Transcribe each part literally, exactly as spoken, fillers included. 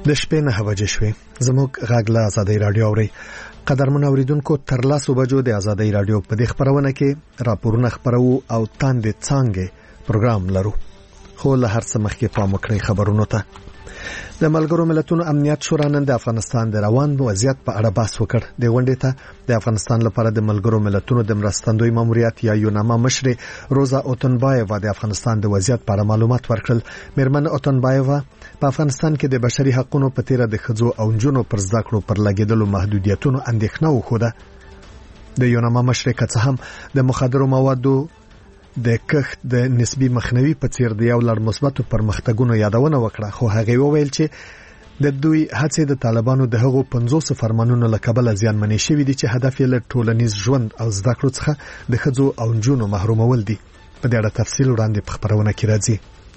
د شپې نه بجې شوې. زموږ غږ له آزادۍ رادیو اوري. قدرمن اوریدونکو تر لاسو بجو د آزادۍ رادیو په دې خبرونه کې راپورونه خبرو او تاندې څنګه پروګرام لرو. خو له هر څه مخکې پام وکړئ خبرونو ته. د ملګرو ملتونو امنیت شورا نن د افغانستان د روان وضعیت په اړه بحث وکړ. د غونډې ته د افغانستان لپاره د ملګرو ملتونو د مرستندوی ماموریت یا یوناما مشر روزا اوتنبایووا د افغانستان د وضعیت په اړه معلومات ورکړل. میرمن اوتنبایووا په افغانستان کې د بشري حقوقو په تیر د ښځو او نجونو پر زده کړو پر لګیدلو محدودیتونو اندېښنه وښوده. د یوناما مشر که څه هم د مخدرو موادو د کښت د نسبی مخنیوي په څیر د یو لړ مثبتو پرمختګونو یادونه وکړه، خو هغه وویل چې د دوی هڅې د طالبانو د هغو پنځوس فرمانونو له کبله زیانمنې شوې دي چې هدف یې له ټولنیز ژوند او زده کړو څخه د ښځو او نجونو محرومول دي. په دې اړه تفصیل وړاندې په خبرونه کې راځي.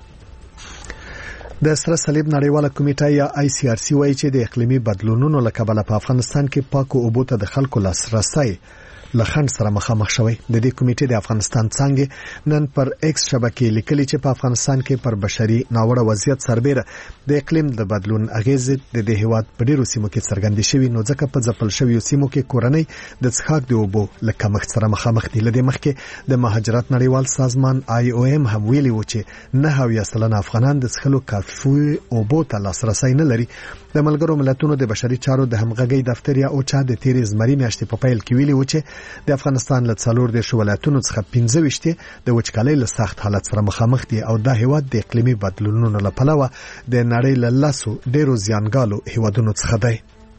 د سره صلیب نړیواله کمیټه یا آی سی آر سی وایي چې د اقلیمي بدلونونو له کبله په افغانستان کې پاکو اوبو ته د خلکو لاسرسی لخند سره مخامخ شوی. د دې کمیټې د افغانستان څنګه نن پر ایکس شبکې لیکلي چې په افغانستان کې پر بشري ناوړه وضعیت سربېره د اقلیم د بدلون اغیزې د دې هیواد په ډیرو سیمو کې څرګندې شوې، نو ځکه په ځپل شویو سیمو کې کورنۍ د څښاک د اوبو له کمښت سره مخامخ دي. لدې مخکې د مهاجرت نړیوال سازمان آی او ایم هم ویلي و چې نه اویا سلنه افغانان د څښلو کافي اوبو ته لاسرسی نه لري. د ملګرو ملتونو د بشري چارو د همغږۍ دفتر یا اوچا د تیرې زمري میاشتې په پیل کې ویلي و چې د افغانستان له څلور دیرش ولایتونو څخه پنځه ویشت د وچکالۍ له سخت حالت سره مخامخ دي او دا هیواد د اقلیمي بدلونونو له پلوه د نړۍ له لاسو ډیرو زیانګالو هیوادونو څخه دی.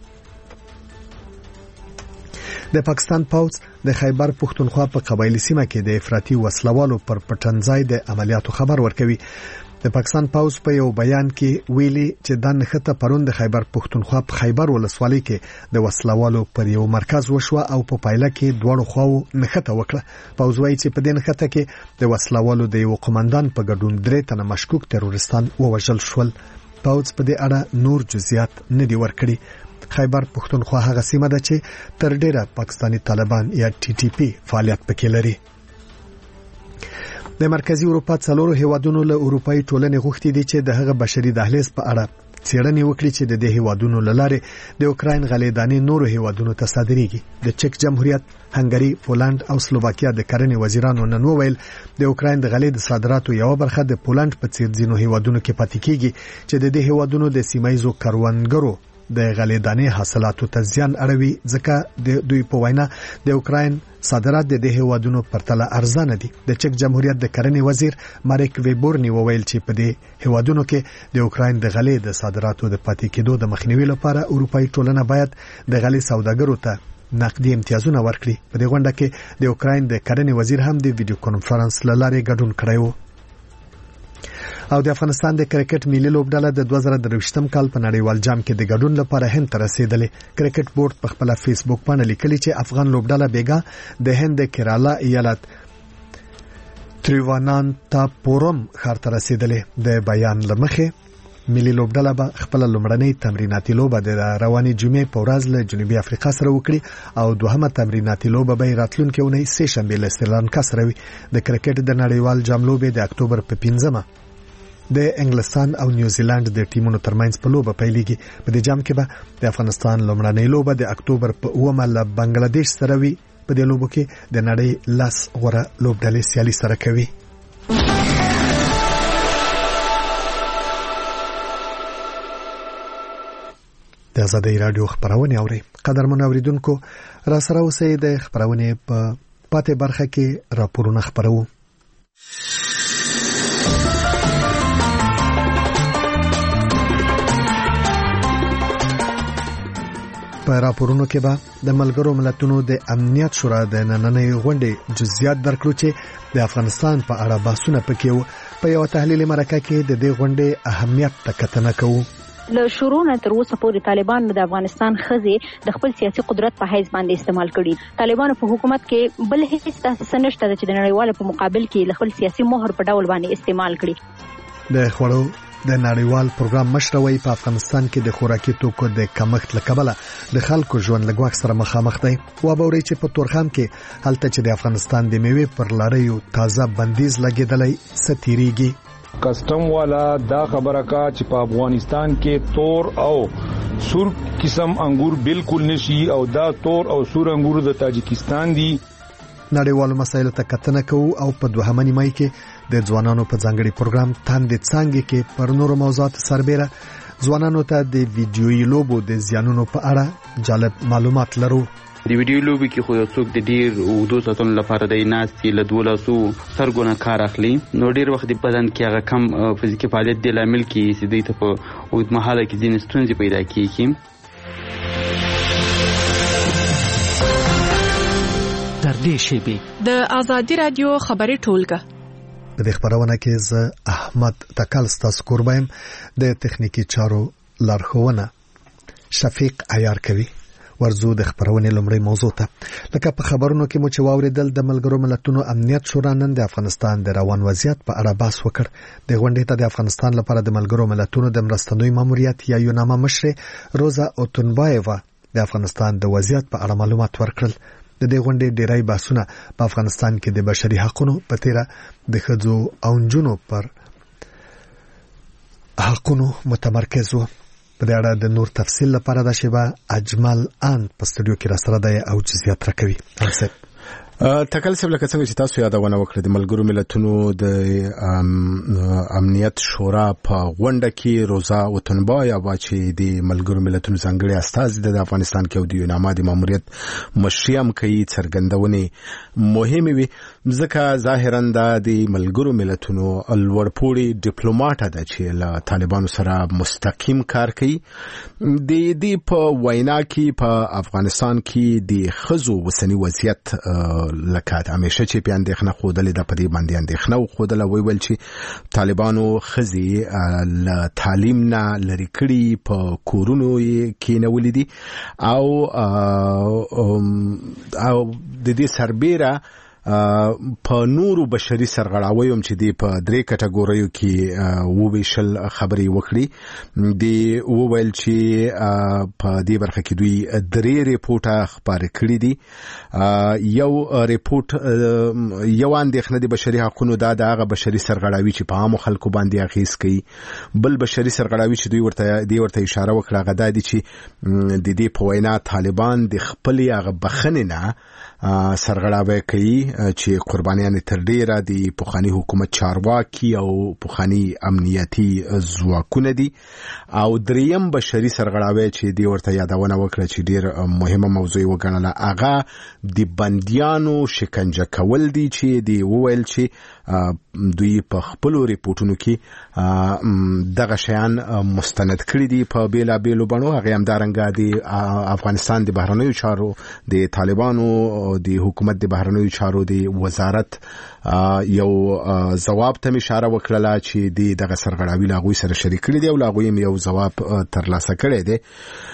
د پاکستان پوځ د خیبر پښتونخوا په قبایلی سیمه کې د افراطي وسلوالو پر پټنځای د عملیاتو خبر ورکوي. د پاکستان پوځ په یو بیان کې ویلي چې د نښته پرون د خیبر پښتونخوا په خیبر ولسوالۍ کې د وسلوالو پر یو مرکز وشوه او په پایله کې دواړو خواو نښته وکړه. پوځ وایي چې په دې نښته کې د وسلوالو د یو قومندان په ګډون درې تنه مشکوک تروریستان ووژل شول. پوځ په دې اړه نور جزئیات نه دی ورکړي. خیبر پښتونخوا هغه سیمه ده چې تر ډیره پاکستانی طالبان یا ټي ټي پی فعالیت پکې لري. د مرکزی اروپا څلورو هیوادونو له اروپאי ټولنې غوښتي دي چې د هغه بشري دهلیز په اړه څېړنې وکړي چې د دې هیوادونو لاره د اوکراین غلېدانې نورو هیوادونو ته صادرېږي. د چک جمهوریت، هنګری، پولند او سلوواکیا د کرنې وزیرانو نن وویل د اوکراین د غلې د صادراتو یو برخه د پولند په څیر ځینو هیوادونو کې پاتې کیږي چې د دې هیوادونو د سیمایزو کروندګرو د غلېدانې حاصلاتو ته زیان اړوي، ځکه د دوی په وینا د اوکراین صادرات د دې هیوادونو پرتله ارزانه دي. د چک جمهوریت د کرنې وزیر مارک ویبورنی وویل چې په دې هیوادونو کې د اوکراین د غلې د صادراتو د پاتې کېدو د مخنیوي لپاره اروپאי ټولنه باید د غلې سوداګرو ته نقدي امتیازونه ورکړي. په دې غونډه کې د اوکراین د کرنې وزیر هم د ویډیو کانفرنس له لارې ګډون کړی و. او د افغانستان د کرکټ ملي لوبډله د دوه زره درویشتم کال په نړیوال جام کې د ګډون لپاره هند ته رسیدلې. کرکټ بورډ په خپل فیسبوک باندې لیکلي چې افغان لوبډله بیګا د هند د کیرالا ایالت تریوانانتاپورم ښار ته رسیدلې. د بیان لمخې ملي لوبډله به خپل لومړنۍ تمریناتي لوبه د رواني جمعې په ورځ له جنوبي افریقا سره وکړي او دوهمه تمریناتي لوبه به راتلونکي اونۍ سه شنبه له سریلانکا سره وي. د کرکټ د نړیوال جام لوبې د اکتوبر په پنځمه د انګلستان او نیوزیلند د ټیمونو ترمنځ په لوبه پیلېږي. په دې جام کې به د افغانستان لومړنۍ لوبه د اکتوبر په اوومه له بنگلاديش سره وي. په دې لوبو کې د نړۍ لاس غوره لوبډلې سیالي سره کوي. د آزادۍ رادیو خبرونه اوري. قدرمن اوریدونکو را سره اوسئ. د خبرونه په پاتې برخه کې راپورونه خبرو. په راپورونو کې به د ملګرو ملتونو د امنیت شورا د نننۍ غونډې جزئیات درکړو چې د افغانستان په اړه بحثونه پکې وو. په یو تحلیلي مرکه کې د دې غونډې اهمیت ته کتنه کوو. له شروع نه تر اوسه پورې طالبان د افغانستان ښځې د خپل سیاسي قدرت په حیث باندې استعمال کړي. طالبانو په حکومت کې بل هیڅ تاسیس نشته چې د نړیوالو په مقابل کې له خپل سیاسي مهر په ډول باندې استعمال کړي. د خوړو د نړیوال پروګرام مشروي په افغانستان کې د خوراکي توکو د کمښت لکبله د خلکو ژوند لګواک سره مخامخ دی. و باوري چې په تورخم کې هلته چې د افغانستان د میوې پر لارې یو تازه بندیز لګیدلې ستیریږي. کسٹم والا دا خبره کا چې په افغانستان کې تور او سور قسم انګور بالکل نشي او دا تور او سور انګور د تاجکستان دي. نړیوالو مسایلو ته کتنه کوو او په دوهمه نیمه کې د ځوانانو په ځانګړي پروګرام تاندې څانګې کې پر نورو موضوعاتو سربېره ځوانانو ته د ویډیويي لوبو د زیانونو په اړه جالب معلومات لرو. د ویډیو لوبي کې خو یو څوک د ډیر اوږدو ساعتونو لپاره د ناستې له دولسو سترګو نه کار اخلي، نو ډیر وخت په بدن کې هغه کم فزیکي فعالیت د لامل کې چې دوی ته په اوږدمهاله کې ځینې ستونزې پیدا کیږي. تر دې شیبې د ازادي رادیو خبري ټولګه په دې خبرونه کې ز احمد تکل ستاسو قربایم د تخنیکی چارو لارښوونه شفیق عیار کوي. ورزو د خبرونه لومړی موضوع ته لکه په خبرونو کې مو چې واوریدل د ملګرو ملتونو امنیت شورا نن د افغانستان د روان وضعیت په اړه بحث وکړ. د غونډې ته د افغانستان لپاره د ملګرو ملتونو د مرستندوی ماموریت یا یوناما مشر روزا اوتونبایوا د افغانستان د وضعیت په اړه معلومات ورکړل. د دې غونډې ډیری بحثونه په افغانستان کې د بشري حقوقو په تیره د ښځو او نجونو پر حقوقو متمرکز وو. په دې اړه د نور تفصیل لپاره د شیبه اجمل ان په استودیو کې را سره دی او جزئیات راکوي. تاسو تکل سب لکه څنګه چې تاسو یادونه وکړه د ملګرو ملتونو د امنیت شورا په غونډه کې روزا اوتونبایوا چې د ملګرو ملتونو ځانګړي استازي د افغانستان کې او د یوناما د ماموریت مشریم کوي څرګندونه مهمه وي ځکه ظاهرا د ملګرو ملتونو الورپوري ډیپلوماټ ده چې له طالبانو سره مستقیم کار کوي. د دې په وینا کې په افغانستان کې د خزو وسنی وضعیت لکه همیشه چې په اندېښنه خودلې د پدې باندې اندېښنه خودله وی ول چې طالبانو خزي ل تعلیم نه لري کړي په کورونو کې نه ولیدي او او د دې سربېره په نورو بشري سرغړاویو چې دی په درې کټګوریو کې وویشل خبري وکړي. دی وویل چې په دې برخه کې دوی درې ریپورټه خبري کړې دي. یو ریپورت یو اندېښنه د بشري حقوقو د هغه بشري سرغړاوي چې په عام خلکو باندې اخیس کوي. بل بشري سرغړاوي چې دوی ورته دی ورته اشاره وکړه غدا دي چې د دې په وینا طالبان د خپل هغه بخنه نه سرغړاوي کوي چې قربانیان تر ډیره د پوخانی حکومت چارواکي او پوخانی امنیتي ځواکونه دي. او دریم بشري سرغړاوي چې دی ورته یادونه وکړه چې ډیر مهمه موضوع وګڼله هغه د بنديانو شکنجه کول دي چې دی وویل چې دوی په خپل ریپورتونو کې دغه شیان مستند کړی دي په بیلا بیلو بڼو. هغه هم دارنګه د افغانستان د بهرنیو چارو د طالبانو د حکومت د بهرنیو چارو د وزارت یو جواب ته اشاره وکړه چې د دغه سرغړاوي لاغوي سره شریک کړي دي او لاغوي یو جواب ترلاسه کړي دي.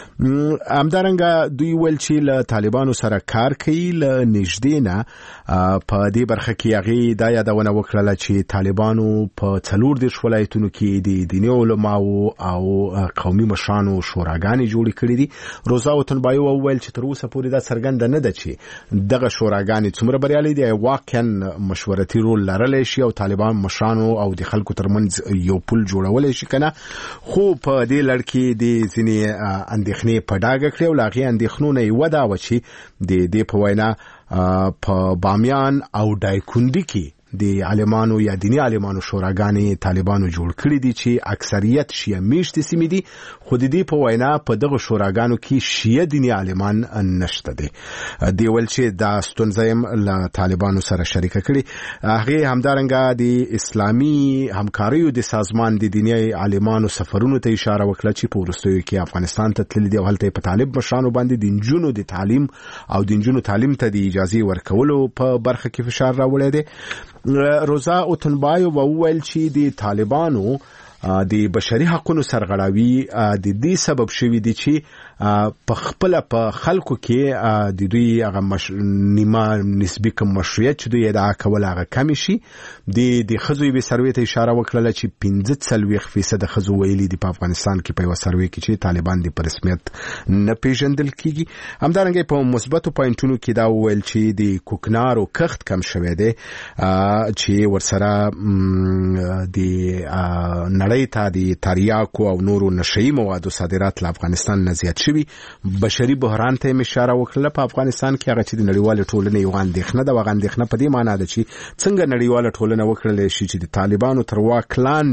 همدارنګه دوی ول چې له طالبانو سره کار کوي له نږدې نه په دې برخه کې هغه د یادونه وکړه چې طالبانو په څلور دیرش ولایتونو کې د دیني علماو او قومي مشرانو شوراګانې جوړې کړې دي. روزا اوتونبایوا وویل چې تر اوسه پورې دا څرګنده نه ده چې دغه شوراګانې څومره بریالي دي، واقعا مشورتي رول لرلی شي او طالبان مشرانو او د خلکو ترمنځ یو پل جوړولای شي کنه. خو په دې لړ کې د ځینې اندېښنې په ډاګه کړې او لاغي اندېښنونه یې ودا و چې د دې په وینا په بامیان او دایکندي کې د عالمانو یا دینی عالمانو شوراګانې طالبانو جوړ کړی دي چې اکثریت شیعه میشتي سیمې دي. خو د دې په وینا په دغه شوراګانو کې شیعه دینی عالمان نشته دي. دی ول چې دا ستونزه له طالبانو سره شریک کړي. هغه همدارنګه د اسلامي همکاریو د سازمان د دینی عالمانو سفرونو ته اشاره وکړه چې په ورستیو کې افغانستان ته تللي دي او هلته په طالب مشرانو باندې د نجونو د تعلیم او د نجونو تعلیم ته د اجازه ورکولو په برخه کې فشار راوړی دی. روزا اوتونبایوا وویل چې د طالبانو د بشري حقوقو سرغړاوي د دې سبب شوی دی چې په خپل په خلکو کې د دوی هغه مش... نیمه نسبی کم مشروعیت چې دوی ادعا کول هغه کم شي. د د خزوی به سروې ته اشاره وکړه چې پنځه څلوېښت فیصد خزو ویلي دی په افغانستان کې په یو سروې کې چې طالبان د په رسمیت نه پیژندل کیږي. همدارنګه په مثبتو پوینټونو کې دا ویل چې د کوکنارو کښت کم شوی دی چې ورسره د نړۍ ته د تریاکو او نورو نشئی موادو صادرات له افغانستان نه زیات شوي. بشري بحران ته اشاره وکړه په افغانستان کې هغه چې د نړیوال ټولنې یو اندېښنه ده. وغه اندېښنه په دې معنی ده چې څنګه نړیوال ټولنه وکړل شي چې د طالبانو تر واک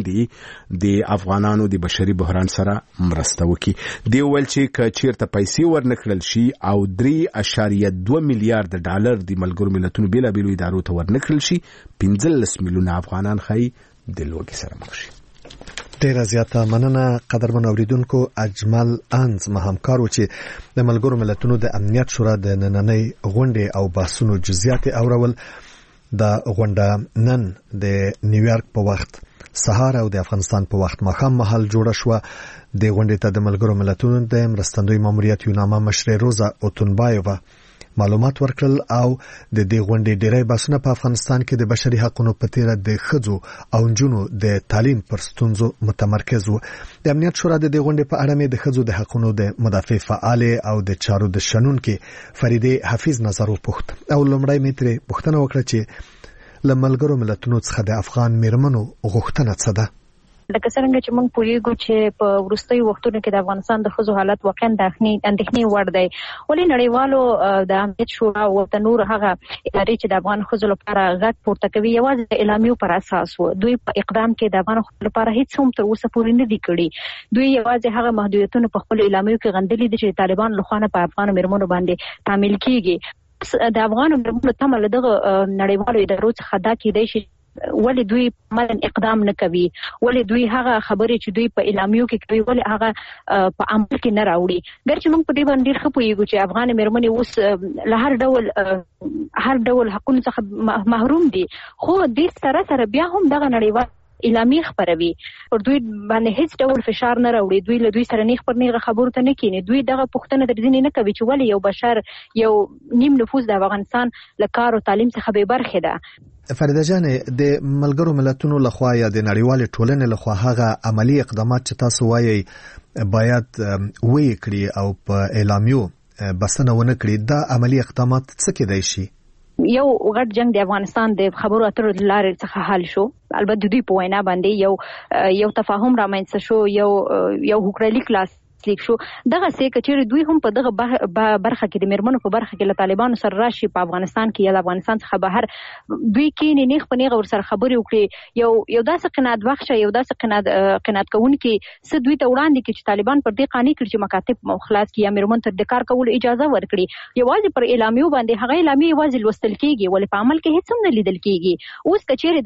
لاندې د افغانانو د بشري بحران سره مرسته وکړي. دی ویل چې چیرته پیسې ورنکړل شي او درې اشاریه دوه میلیارډ ډالر د ملګرو ملتونو بیلابیلو ادارو ته ورنکړل شي، پنځلس میلیونه افغانان خای د لوږې سره مخ شي. ډیره زیاته مننه قدرمن اوریدونکو. اجمل انز مهمکارو چې د ملګرو ملتونو د امنیت شورا د نننۍ غونډې او بحثونو جزئیات اورول. د غونډه نن د نیویارک په وخت سهار او د افغانستان په وخت ماښام مهال جوړه شوه. د غونډې ته د ملګرو ملتونو د مرستندوی ماموریت یونامه مشر روزا اوتونبایووا معلومات ورکړل او د دې غونډې ډیری بحثونه په افغانستان کې د بشري حقوقو په تیر د ښځو او نجونو د تعلیم پر ستونزو متمرکز وو. د امنیت شورا د دې غونډې په اړه مې د ښځو د حقوقو د مدافع فعال او د چارو د شنن کې فریده حفیظ نظر وپوښت او لومړی مې ترې پوښتنه وکړه چې له ملګرو ملتونو څخه د افغان میرمنو غوښتنه څه ده. لکه څنګه چې موږ پوهیږو چې په وروستیو وختونو کې د افغانستان د ښځو حالت واقعا د اندېښنې وړ دی. ولې نړیوالو د امنیت شورا او د نور هغه ادارې چې د افغان ښځو لپاره غږ پورته کوي یوازې د اعلامیو پر اساس وو. دوی په اقدام کې د افغان ښځو لپاره هیڅ هم تر اوسه پورې نه دي کړي. دوی یوازې هغه محدودیتونه په خپل اعلامیو کې غندلي دي چې طالبان له خوا نه په افغان میرمنو باندې تعمیل کیږي. د افغان میرمنو تمه له دغه نړیوالو ادارو څخه دا کیدای شي ولی دوی عملاً اقدام نه کوي، ولی دوی هغه خبرې چې دوی په اعلامیو کې کوي ولی هغه په عمل کې نه راوړي. ګرچې موږ په دې باندې ډېر ښه پوهیږو چې افغان میرمنې اوس له هر ډول هر ډول حقونو څخه محروم دي، خو دې سره سره بیا هم دغه نړیوال اعلامیه خبروي پر دوی باندې هیڅ ډول فشار نه راوړي. دوی له دوی سره نیغ پر نیغه خبرو ته نه کینی. دوی دغه پوښتنه در ځینې نه کوي چې ولې یو بشر یو نیم نفوس د افغانستان له کار او تعلیم څخه بې برخې ده. فریده جانې د ملګرو ملتونو لخوا یا د نړیوال ټولنې لخوا هغه عملی اقدامات چې تاسو وایي باید وې کړی او په اعلامیو بسنه ونه کړی، دا عملی اقدامات څه کېدای شي؟ یو غټ جنگ د افغانستان د خبرو اترو د لارې څخه حل شو. البته دوی په وینا باندې یو یو تفاهم رامنځته شو، یو یو حکومتي کلاس لیک شو. دغه څه کچېر دوی هم په دغه برخه کې د میرمنو په برخه کې له طالبانو سره راشي په افغانستان کې یا د افغانستان څخه بهر دوی کې نه نیغ په نیغه ور سره خبرې وکړي. یو یو داسې قناعت بخش یو داسې قناعت قناعت کوونکي څه دوی ته وړاندې کړي چې طالبان پر دې قانع کړي چې مکاتب خلاص کړي یا میرمنو ته د کار کولو اجازه ورکړي. یوازې پر اعلامیو باندې هغه اعلامیه یوازې لوستل کیږي ولې په عمل کې هیڅ هم نه لیدل کیږي. اوس کچېر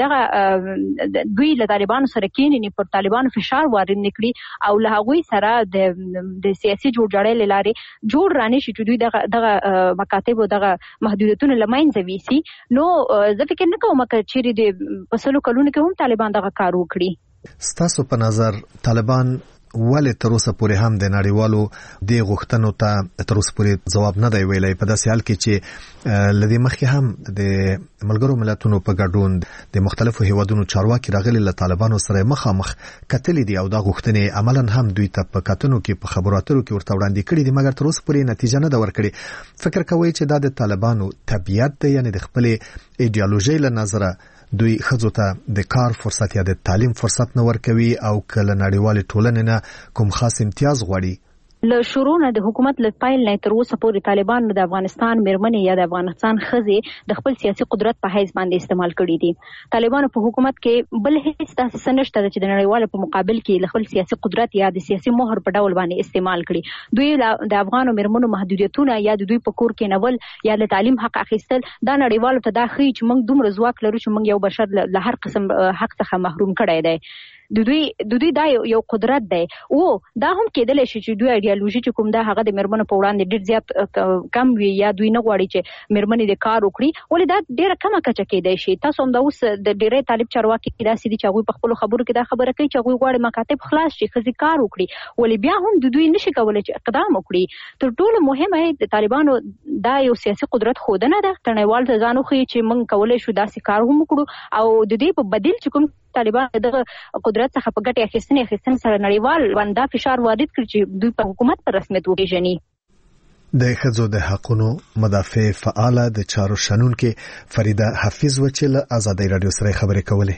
دغه دوی له طالبانو سره کېني پر طالبانو فشار وارد نکړي او له هغوی سره د د سیاسي جوړجاړي لاري جوړ رانه شي چې دوی دغه دغه مکاتب او دغه محدودیتونه لمنځه ویسي. نو زه فکر نه کوم چې د پسلو کلونو کې هم طالبان دغه کار وکړي. ستاسو په نظر طالبان ولې تر اوسه پورې هم د نړیوالو د غوښتنو ته تر اوسه پورې ځواب نه دی ویلی، په داسې حال کې چې لدې مخکې هم د ملګرو ملتونو په ګډون د مختلفو هیوادونو چارواکي راغلي له طالبانو سره مخامخ کتلي دي او دا غوښتنې عملاً هم دوی ته په کتنو کې په خبرو اترو کې ورته وړاندې کړي دي، مګر تر اوسه پورې نتیجه نه ده ورکړې. فکر کوئ چې دا د طالبانو طبیعت دی، یعنی د خپلې ایډیالوژۍ له نظره دوی خځو ته د کار فرصت یا د تعلیم فرصت نه ورکوي او کله نړیوال ټولنې نه کوم خاص امتیاز غواړي؟ له شروع نه د حکومت له پایل نه تر اوسه پورې طالبان د افغانستان میرمنې یا د افغانستان ښځې د خپل سیاسي قدرت په حیث باندې استعمال کړي دي. طالبانو په حکومت کې بل هیڅ داسې نشته چې د نړیوالو په مقابل کې له خپل سیاسي قدرت یا د سیاسي مهر په ډول باندې استعمال کړي. دوی د افغانو میرمنو محدودیتونه یا د دوی په کور کې نول یا د تعلیم حق اخیستل دا نړیوالو ته دا ښیي چې موږ دومره ځواک لرو چې موږ یو بشر له هر قسم حق څخه محروم کړی دی. د دوی د دوی دا یو قدرت دی او دا هم کېدلی شي چې دوی ایډیالوژي چې کوم دا هغه د میرمنو په وړاندې ډېر زیات کم وي یا دوی نه غواړي چې میرمنې د کار وکړي ولې دا ډېره کمه کچه کېدای شي. تاسو هم دا اوس د ډېری طالب چارواکي داسې دي چې هغوی په خپلو خبرو کې دا خبره کوي چې هغوی غواړي مکاتب خلاص شي ښځې کار وکړي ولې بیا هم د دوی نشي کولی چې اقدام وکړي. تر ټولو مهمه د طالبانو دا یو سیاسي قدرت ښودنه ده نړیوال ته ځان وښیي چې موږ کولی شو داسې کار هم وکړو او د دې په بدیل چې کوم طالبان دغه قدرت څخه په ګټې اخیستنې اخیستنې سره نړیوال باندې دا فشار وارد کړي چې دوی په حکومت په رسمیت وپېژني. د ښځو د حقونو مدافع فعاله د چارو شنونکې فریده حفیظ و چې له ازادي رادیو سره خبرې کولې.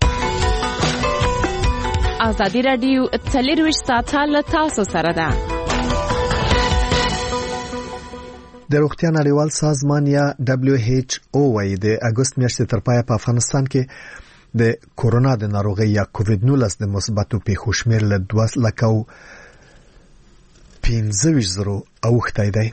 ازادي رادیو څلرویشت ساعته له تاسو سره ده. د روغتیا نړیوال سازمان یا دبليو ایچ او وايي د اگست میاشتې تر پایه په افغانستان کې د کورونا د ناروغۍ یا کووډ نولس د مثبتو پیښو شمېر له دوه لکه پنځه ویشت زره اوښتی دی.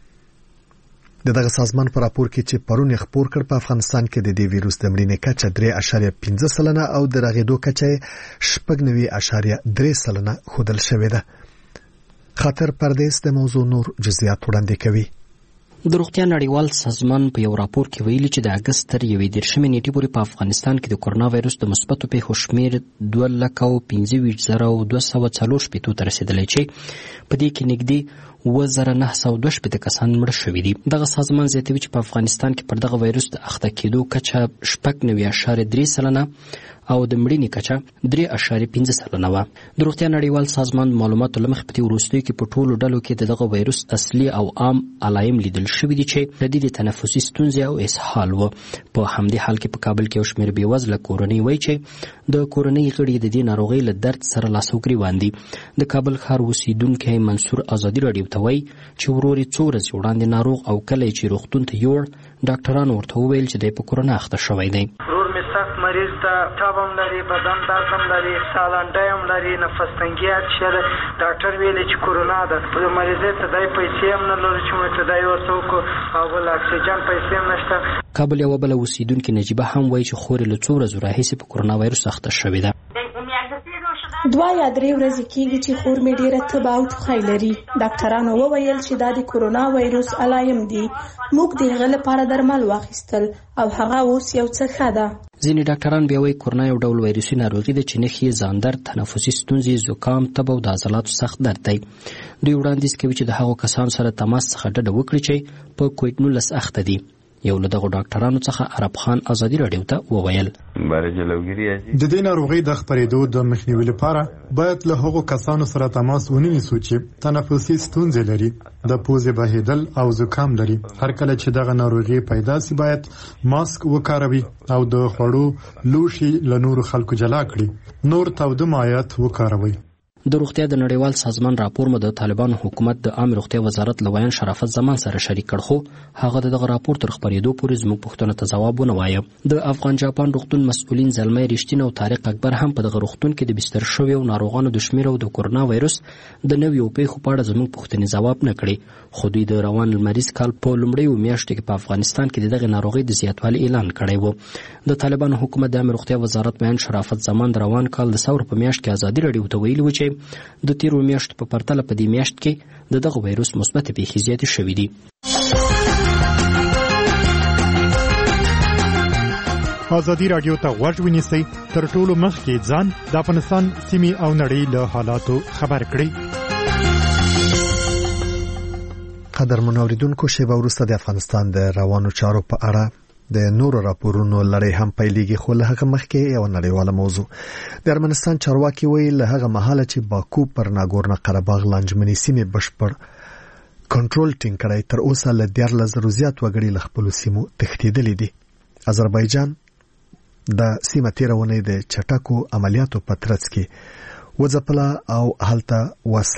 د دغه سازمان په راپور کې چې پرون خبر کړ په افغانستان کې د دې ویروس د مړینې کچه درې اعشاریه پنځه سلنه او د رغېدو کچه شپږ نوي اعشاریه درې سلنه ښودل شوې ده. خاطر پردیس د موضوع نور جزئیات وړاندې کوي. د روغتیا نړیوال سازمان په یو راپور کې ویلي چې د اگست تر یوې دېرشمې نیټې پورې په افغانستان کې د کورونا وایرس د مثبتو پیښو شمېر دوه لکه پنځه ویشت زره او دوه سوه څلور شپېتو ته رسېدلی چې په دې کې نږدې اووه زره نه سوه دوه شپېته کسان مړه شوي دي. دغه سازمان زیاتوي چې په افغانستان کې پر دغه وایرس د اخته کېدو کچه شپږ نوي اعشاریه درې سلنه او د مړینې کچه درې اعشاریه پنځه سلنه وه. د روغتیا نړیوال سازمان معلوماتو له مخې په دې وروستیو کې په ټولو ډلو کې د دغه وایرس اصلي او عام علایم لیدل شوي دي چې شدید تنفسي ستونزې او اسهال و. په همدې حال کې په کابل کې یو شمېر بېوزله کورنۍ وایي چې د کورنۍ غړي د دې ناروغۍ له درد سره لاس او ګریوان دي. د کابل ښار اوسیدونکی منصور ازادي راډیو ته وایي چې ورور یې څو ورځې وړاندې ناروغ او کله یې چې روغتون ته یوړ ډاکټرانو ورته وویل چې دی په کورونا اخته شوی دی. سخت مریض ته تب هم لري، بدن درد هم لري، سالنډۍ هم لري، نفس تنګي اکثر ډاکټر ویلي چې کورونا ده. په مریض ته دای پیسې هم نه لري چې موږ ته دای ورته وکړو او بل اکسیجن پیسې هم نشته. کابل یو بل اوسیدونکو نجیبه هم وایي چې خوري له څو ورځې راهیسې په کورونا وایرس اخته شوې ده. دوه یا درې ورځې کېږي چې خور مې ډېره تبه او ټوخی لري. ډاکټرانو وویل چې دا د کورونا وایرس علایم دي. موږ د هغه لپاره درمل واخیستل او هغه اوس یو څه ښه ده. ځینې ډاکټران بیا وایي کورونا یو ډول وایرسي ناروغي ده چې نښې یې ځاندرد، تنفسي ستونزې، زکام، تبه او د عضلاتو سخت درد دی. دوی وړاندیز کوي چې د هغو کسانو سره تماس څخه ډډه وکړي چې په کووډ نولس اخته دي. یو له دغو ډاکټرانو څخه عرب خان ازادي راډیو ته وویل د دې ناروغۍ د خپرېدو د مخنیوي لپاره باید له هغو کسانو سره تماس ونیسو چې تنفسي ستونزې لري، د پوزې بهیدل او زکام لري. هر کله چې دغه ناروغي پیدا سي باید ماسک وکاروي او د خوړو لوښي له نورو خلکو جلا کړي. نور تاوده مایعات وکاروي. د روغتیا د نړیوال سازمان راپور مو د طالبانو حکومت د عام روغتیا وزارت لویان شرافت زمان سره شریک کړ، خو هغه دغه راپور تر خپرېدو پورې زموږ پوښتنو ته ځواب ونه وایه. د افغان جاپان روغتون مسؤلین زلمی رښتین او طارق اکبر هم په دغه روغتون کې د بستر شویو ناروغانو د شمېر او د کورونا وایرس د نویو پیښو په اړه زموږ پوښتنې ځواب نه کړي. خو دوی د روان لمریز کال په لومړیو میاشتو کې په افغانستان کې د دغه ناروغۍ د زیاتوالي اعلان کړی و. د طالبانو حکومت د عام روغتیا وزارت ویان شرافت زمان د روان کال د ثور په میاشت کې ازادي راډیو ته ویلي و چې د تیرو میاشتو په پرتله په دې میاشت کې د دغه وایرس مثبت پیښې زیاتې شوې دي. ازادي راډیو ته غوږ ونیسئ، تر ټولو مخکې ځان د افغانستان سیمې او نړۍ له حالاتو خبر کړئ. قدرمن اوریدونکو، شیبه وروسته د افغانستان د روانو چارو په اړه د نورو راپورونو لړۍ هم پیلېږي، خو له هغه مخکې یو نړیواله موضوع. د ارمنستان چارواکي وایي له هغه مهاله چې باکو پر ناګورنو قرهباغ لانجمنې سیمې بشپړ کنټرول ټینګ کړی، تر اوسه له دیارلس زرو زیات وګړي له خپلو سیمو تښتېدلي دي. آذربایجان د سیمه تیرونې د چټکو عملیاتو په ترڅ کې وځپله او هلته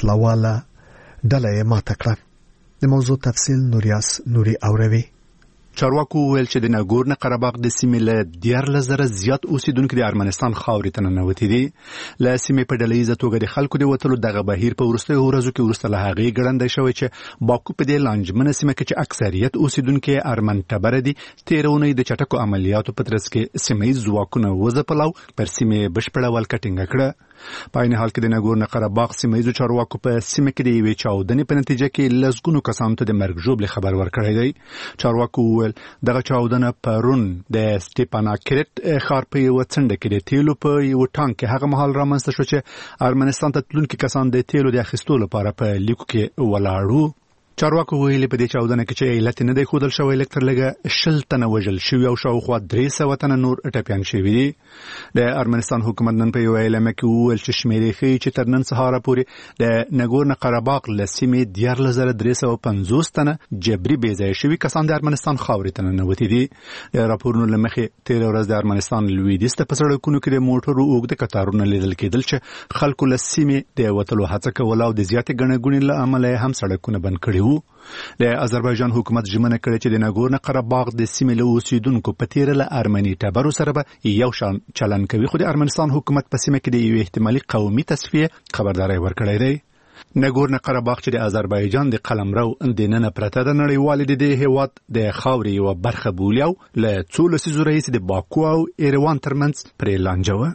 وسلواله ډله یې ماته کړه. د موضوع تفصیل نوریاس نوري اوروي. چارواکو ویل چې د ناګورنو قرهباغ د سیمې له دیارلس زره زیات اوسیدونکو د ارمنستان خاورې ته ننوتي دي. له سیمې په ډلهییزه توګه د خلکو د وتلو دغه بهیر په وروستیو ورځو کې وروسته له هغې ګړندی شوی چې باکو په دې لانجمنه سیمه کې چې اکثریت اوسیدونکي ارمن ټبره دي تېره اونۍ د چټکو عملیاتو په ترڅ کې سیمه ییز ځواکونه وځپل او پر سیمې بشپړه ولکه ټینګه کړه. په عین حال کې د ناګورنو قرهباغ سیمه ییزو چارواکو په سیمه کې د یوې چاودنې په نتیجه کې لسګونو کسانو ته د مرګ ژوبلې خبر ورکړی دی. چارواکو وویل دغه چاودنه پرون د سټیپاناکرت ښار په یوه څنډه کې د تیلو په یوه ټانک کې هغه مهال رامنځته شو چې ارمنستان ته تلونکي کسان د تیلو د اخیستو لپاره په لیکو کې ولاړ وو. چارواکو ویلي په دې چاودنه کې چې علت نه دی ښودل شوی، لږ تر لږه شل تنه وژل شوي او شاوخوا درې سوه تنه نور ټپیان شوي دي. د ارمنستان حکومت نن په یوه اعلامیه کې وویل چې شمېرې ښیي چې تر نن سهاره پورې د ناګورنو قرهباغ له سیمې دیارلس زره درې سوه پنځوس تنه جبري بېځایه شوي کسان د ارمنستان خاورې ته ننوتي دي. د راپورونو له مخې تېره ورځ د ارمنستان لویدیځ ته په سړکونو کې د موټرو اوږده کتارونه لیدل کېدل چې خلکو له سیمې د وتلو هڅه کوله او د زیاتې ګڼه ګوڼې له امله هم سړکونه بند کړي وو. د آذربایجان حکومت ژمنه کړې چې د ناګورنو قرهباغ د سیمې له اوسیدونکو په تېره له ارمني ټبرو سره به یو شان چلن کوي، خو د ارمنستان حکومت په سیمه کې د یوې احتمالي قومي تصفیې خبرداری ورکړی دی. ناګورنو قرهباغ چې د آذربایجان د قلمرو دننه پرته د نړیوالې د دې هېواد د خاورې یوه برخه بولي او له څو لسیزو راهیسې د باکو او ایروان ترمنځ پرې لانجه وه.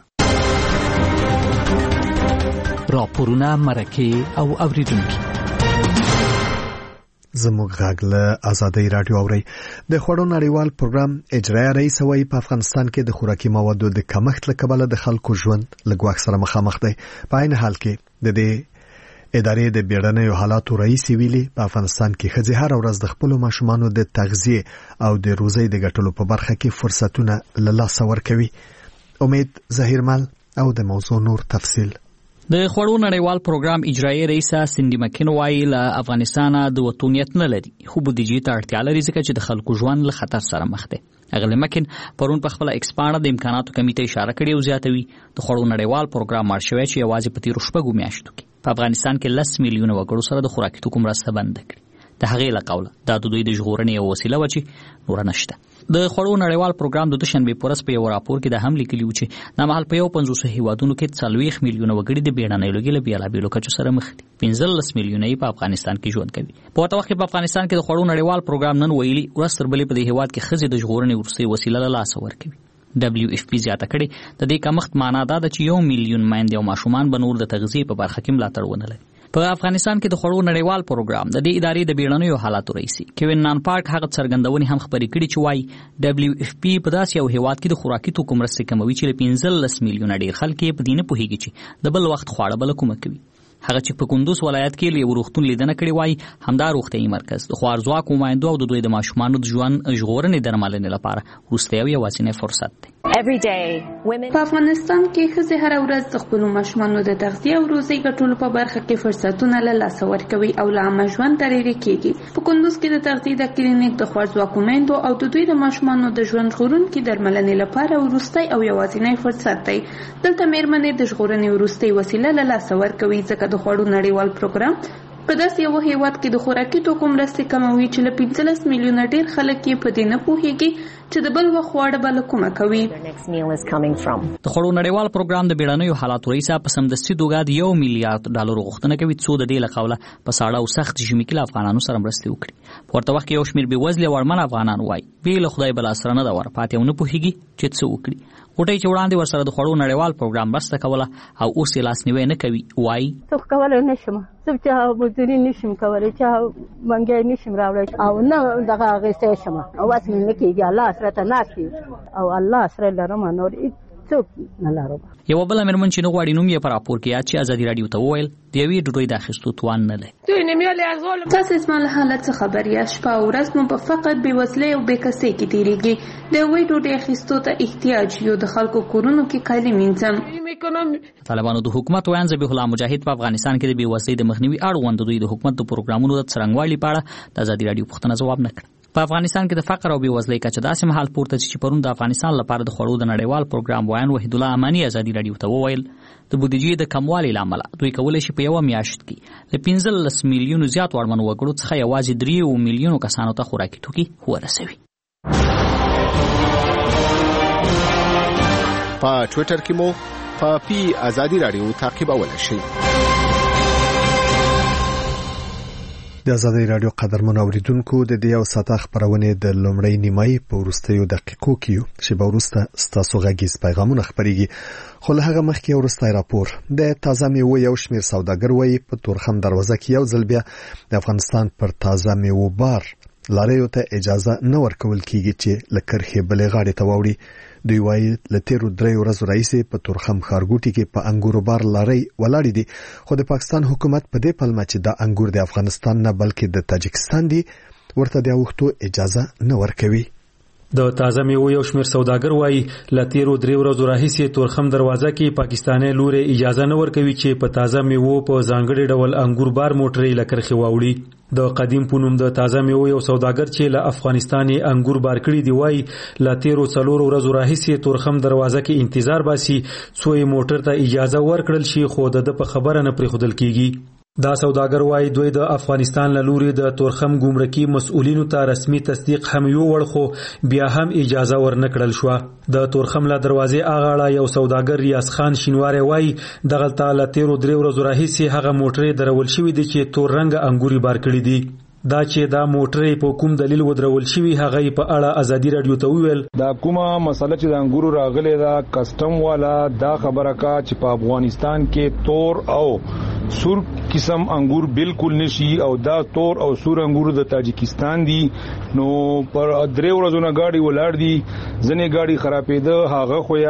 راپورونه، مرکې او اوریدونکي زموږ غږ له آزادۍ راډیو اورئ. د خوړو نړیوال پروګرام اجرایه رئیس وایي په افغانستان کې د خوراکي موادو د کمښت له کبله د خلکو ژوند له ګواښ سره مخامخ دی. په عین حال کې د دې ادارې د بیړنیو حالاتو رئیس ویلي په افغانستان کې ښځې هره ورځ د خپلو ماشومانو د تغذیې او د روزۍ د ګټلو په برخه کې فرصتونه له لاسه ورکوي. امید ظهیرمل او د موضوع نور تفصیل. د خوړو نړیوال پروګرام اجرایي رئیسه سندي مکین وایي له افغانستانه د وتو نیت نه لري، خو بودیجې ته اړتیا لري ځکه چې د خلکو ژوند له خطر سره مخ دی. اغلی مکین پرون په خپله ایکس پاڼه د امکاناتو کمي ته اشاره کړې او زیاتوي د خوړو نړیوال پروګرام مړ شوی چې یوازې په تېرو شپږو میاشتو کې په افغانستان کې لس میلیونه وګړو سره د خوراکي توکو مرسته بنده کړې. د هغې له قوله دا د دوی د ژغورنې یوه وسیله وه چې نوره نشته. د خوړو نړیوال پروګرام د دوشنبې په ورځ په یو راپور کې دا هم لیکلي وو چې دا مهال په یو پنځوسو هېوادونو کې څلوېښت میلیونه وګړي د بیړنۍ لوږې له بېلابېلو کچو سره مخ دي. پنځلس میلیونه یې په افغانستان کې ژوند کوي. په ورته وخت کې په افغانستان کې د خوړو نړیوال پروګرام نن ویلي ورځ تر بلې په دې هېواد کې ښځې د ژغورنې وروستۍ وسیله له لاسه ورکوي. دبلیو اف پی زیاته کړې د دې کمښت معنا دا ده چې یو میلیون میندې او ماشومان به نور د تغذیې په برخه کې ملاتړ ونه لري. په افغانستان کې د خوړو نړیوال پروګرام د دې ادارې د بیړنیو حالاتو رئیسي کوین نان پارک هغه څرګندونې هم خبرې کړي چې وایي دبلیو اف پی په داسې یو هېواد کې د خوراکي توکو مرستې کموي چې له پنځلس میلیونه ډېر خلک یې په دې نه پوهېږي چې د بل وخت خواړه به له کومه کوي. هغه چې په کندوز ولایت کې له یو روغتون لیدنه کړې وایي همدا روغتیایي مرکز د خوارځواکو نمایندو او د دوی د ماشومانو د ژوند ژغورنې درملنې لپاره وروستی او یوازینی فرصت دی. په افغانستان کې ښځې هره ورځ د خپلو ماشومانو د تغذیې او روزۍ ګټلو په برخه کې فرصتونه له لاسه ورکوي او له عامه ژوند لرې کېږي. په کندوز کې د تغذیې د کلینیک د خوارځواکو میندو او د دوی د ماشومانو د ژوند ژغورونکي درملنې لپاره وروستی او یوازینی فرصت دی. دلته میرمنې د ژغورنې وروستۍ وسیله له لاسه ورکوي ځکه د خوړو نړیوال پروګرام په داسې یو هېواد کې د خوراکي توکو مرستې کموي چې له پنځلس میلیونه ډېر خلک یې په دې نه پوهېږي چې د بل وخت خواړه به له کومه کوي. د خوړو نړیوال پروګرام د بیړنیو حالاتو رئیسه په سمدستي توګه د یو میلیارډ ډالرو غوښتنه کوي څو د دې له قوله په ساړه او سخت ژمي کې له افغانانو سره مرستې وکړي. په ورته وخت کې یو شمېر بېوزلې او اړمن افغانان وایي بې له خدای بله سره نه ده ورپاتې او نه پوهېږي چې څه وکړي. غوټۍ چې وړاندې ورسره د خوړو نړیوال پروګرام مرسته کوله او اوس یې لاسنیوی نه کوي وایي څه خو کولی نه شم، زه چا مزدوري نه شم کولی، چا منګی نه شم راوړی او نه دغه اخیستی شم او وس مې نه کېږي. الله سره ته ناست او الله سره لرم نور څوک نه لرم. یوه بله مېرمن چې نه غواړي نوم یې په راپور کې یاد چې ازادي راډیو ته وویل د یوې ډوډۍ د اخیستو توان نه لري. تاسې زما له حالت څه خبر یاست؟ شپه او ورځ مو په فقر، بېوزلۍ او بېکسۍ کې تېرېږي. د یوې ډوډۍ اخیستو ته احتیاج یو د خلکو کورونو کې کالي مینځم. طالبانو د حکومت ویاند ذبیح الله مجاهد په افغانستان کې د بېوزلۍ د مخنیوي اړوند د دوی د حکومت د پروګرامونو د څرنګوالي په اړه د ازادي راډیو پوښتنه ځواب نه کړه. په افغانستان کې د فقر او بېوزلۍ کچه داسې مهال پورته چې پرون د افغانستان لپاره د خوړو د نړیوال پروګرام ویاند وحید الله اماني ازادي راډیو ته وویل د بودیجې د کموالي له امله دوی کولی شي په یوه میاشت کې له پنځلس میلیونو زیات اړمنو وګړو څخه یوازې درې میلیونو کسانو ته خوراکي توکي ورسوي. په ټوئیټر کې مو په پی ازادي رادیو تعقیبولای شئ. د ازادي رادیو قدرمن اوریدونکو د دې او ساته خبرونه د لومړی نیمای په ورستیو دقیقو کې چې به ورسته ستاسو غږیز پیغامونه خبريږي. خو له هغه مخکې ورسته راپور د تازه میوه یو شمیر سوداګر وایي په تورخم دروازه کې یو ځل بیا د افغانستان پر تازه میوه بار لاریو ته اجازه نه ورکول کیږي چې لکرخه بلې غاړې ته ووري. دوی وایي لتیرو درې ورځې راځي په تورخم خارګوټي کې په انګورو بار لاري ولاړ دي، خو د پاکستان حکومت په دې پلمه چې د انګور د افغانستان نه بلکې د تاجکستان دي ورته د وختو اجازه نه ورکوي. د تازه میوه یو شمیر سوداګر وایي لتیرو درې ورځې راهیسې تورخم دروازه کې پاکستاني لوري اجازه نه ورکوي چې په تازه میوه په ځانګړي ډول انګور بار موټرې لکرخه واوړي. د قدیم پونم د تازه میوه یو سوداګر چې له افغانستاني انګور بار کړی دی وایي لتیرو څلور ورځې راهیسې تورخم دروازه کې انتظار باسي څو موټر ته اجازه ورکړل شي، خو د په خبره نه پرېښودل کیږي. دا سوداګر وایي دوی د افغانستان له لوري د تورخم ګمرکي مسؤلینو ته رسمي تصدیق هم یو ور خو بیا هم اجازه ورنکړل شو. د تورخم له دروازې اغاړه یو سوداګر ریاض خان شینواری وایي دغه تاله تیرو درې ورځې راهیسې هغه موټرې درول شوې دي چې تور رنګ انګوري بار کړی دي. دا چې دا موټرې په کوم دلیل ودرول شوی هغه په اړه ازادي رادیو ته ویل دا کومه مسله چې د انګورو راغلي دا کسٹم والا دا خبره کا چې په افغانستان کې تور او سور قسم انګور بالکل نشي او دا تور او سور انګور د تاجکستان دي. نو پر درې ورځې نه گاډي ولاړ دي، ځنې گاډي خرابېده، هغه خو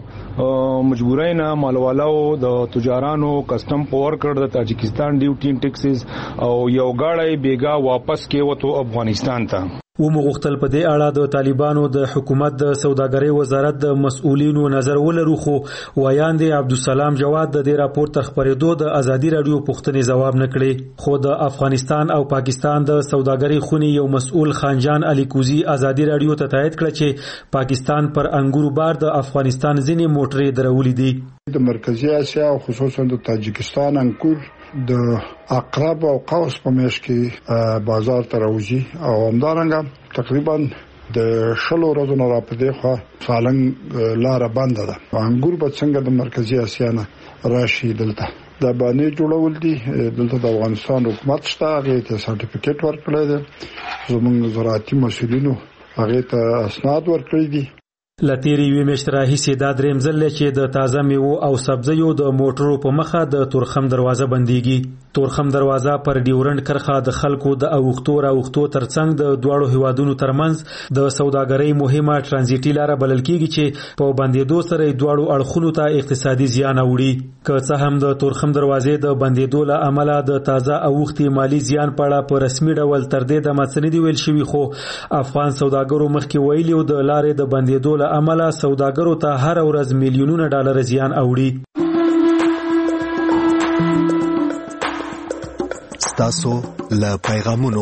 یا مجبوراینا مالوالو د تجارانو کسٹم پور کړ د تاجکستان ډیوټي ټیکسز او یو گاډي بیګا واپس کې وته افغانستان ته. و مغختل په دې اړه د طالبانو د حکومت د سوداګرۍ وزارت د مسؤلینو نظر ولرو، خو وایاند عبدالسلام جواد د دې راپور تر خبرېدو د ازادي رادیو پوښتنې ځواب نه کړي. خو د افغانستان او پاکستان د سوداګرۍ خونی یو مسؤل خانجان علي کوزي ازادي رادیو ته تایید کړ چې پاکستان پر انګورو بار د افغانستان ځینې موټرې درولې دي. د مرکزی اسیا او خصوصا د تاجکستان انګور د اقرب او قوس په میش کې بازار ته راوځي او همدارنګه تقریبا د شلو ورځو نه راپدې خو سالنګ لار بند ده. انګور په څنګه د مرکزی اسیا نه راشي دلته د باندې جوړول دي. دلته د افغانستان حکومت شته، هغه ته سرټیفیکیټ ورکړی دی، زموږ زراعتي مسؤلینو هغه ته اسناد ورکړي دي. لتیری وی مشتراهی سیدا دریم زل چې د تازه میوه او سبزیو د موټرو په مخه د تورخم دروازه بنديږي. تورخم دروازه پر ډیورند کرخه د خلکو د اوختو را اوختو ترڅنګ د دواړو هیوادونو ترمنځ د سوداګرۍ مهمه ترانزیټي لار بلل کیږي چې په بندیدو سره دواړو اړخونو ته اقتصادي زیان اوړي. که څه هم د تورخم دروازې د بندیدو له امله د تازه اوختي مالی زیان پړه په رسمي ډول تر دې د مڅنې دی ویل شوی، خو افغان سوداګرو مخکې ویلي د لارې د بندیدو له امله سوداګرو ته هر ورځ میلیونونه ډالر زیان اوړي. تاسو له پیغامونو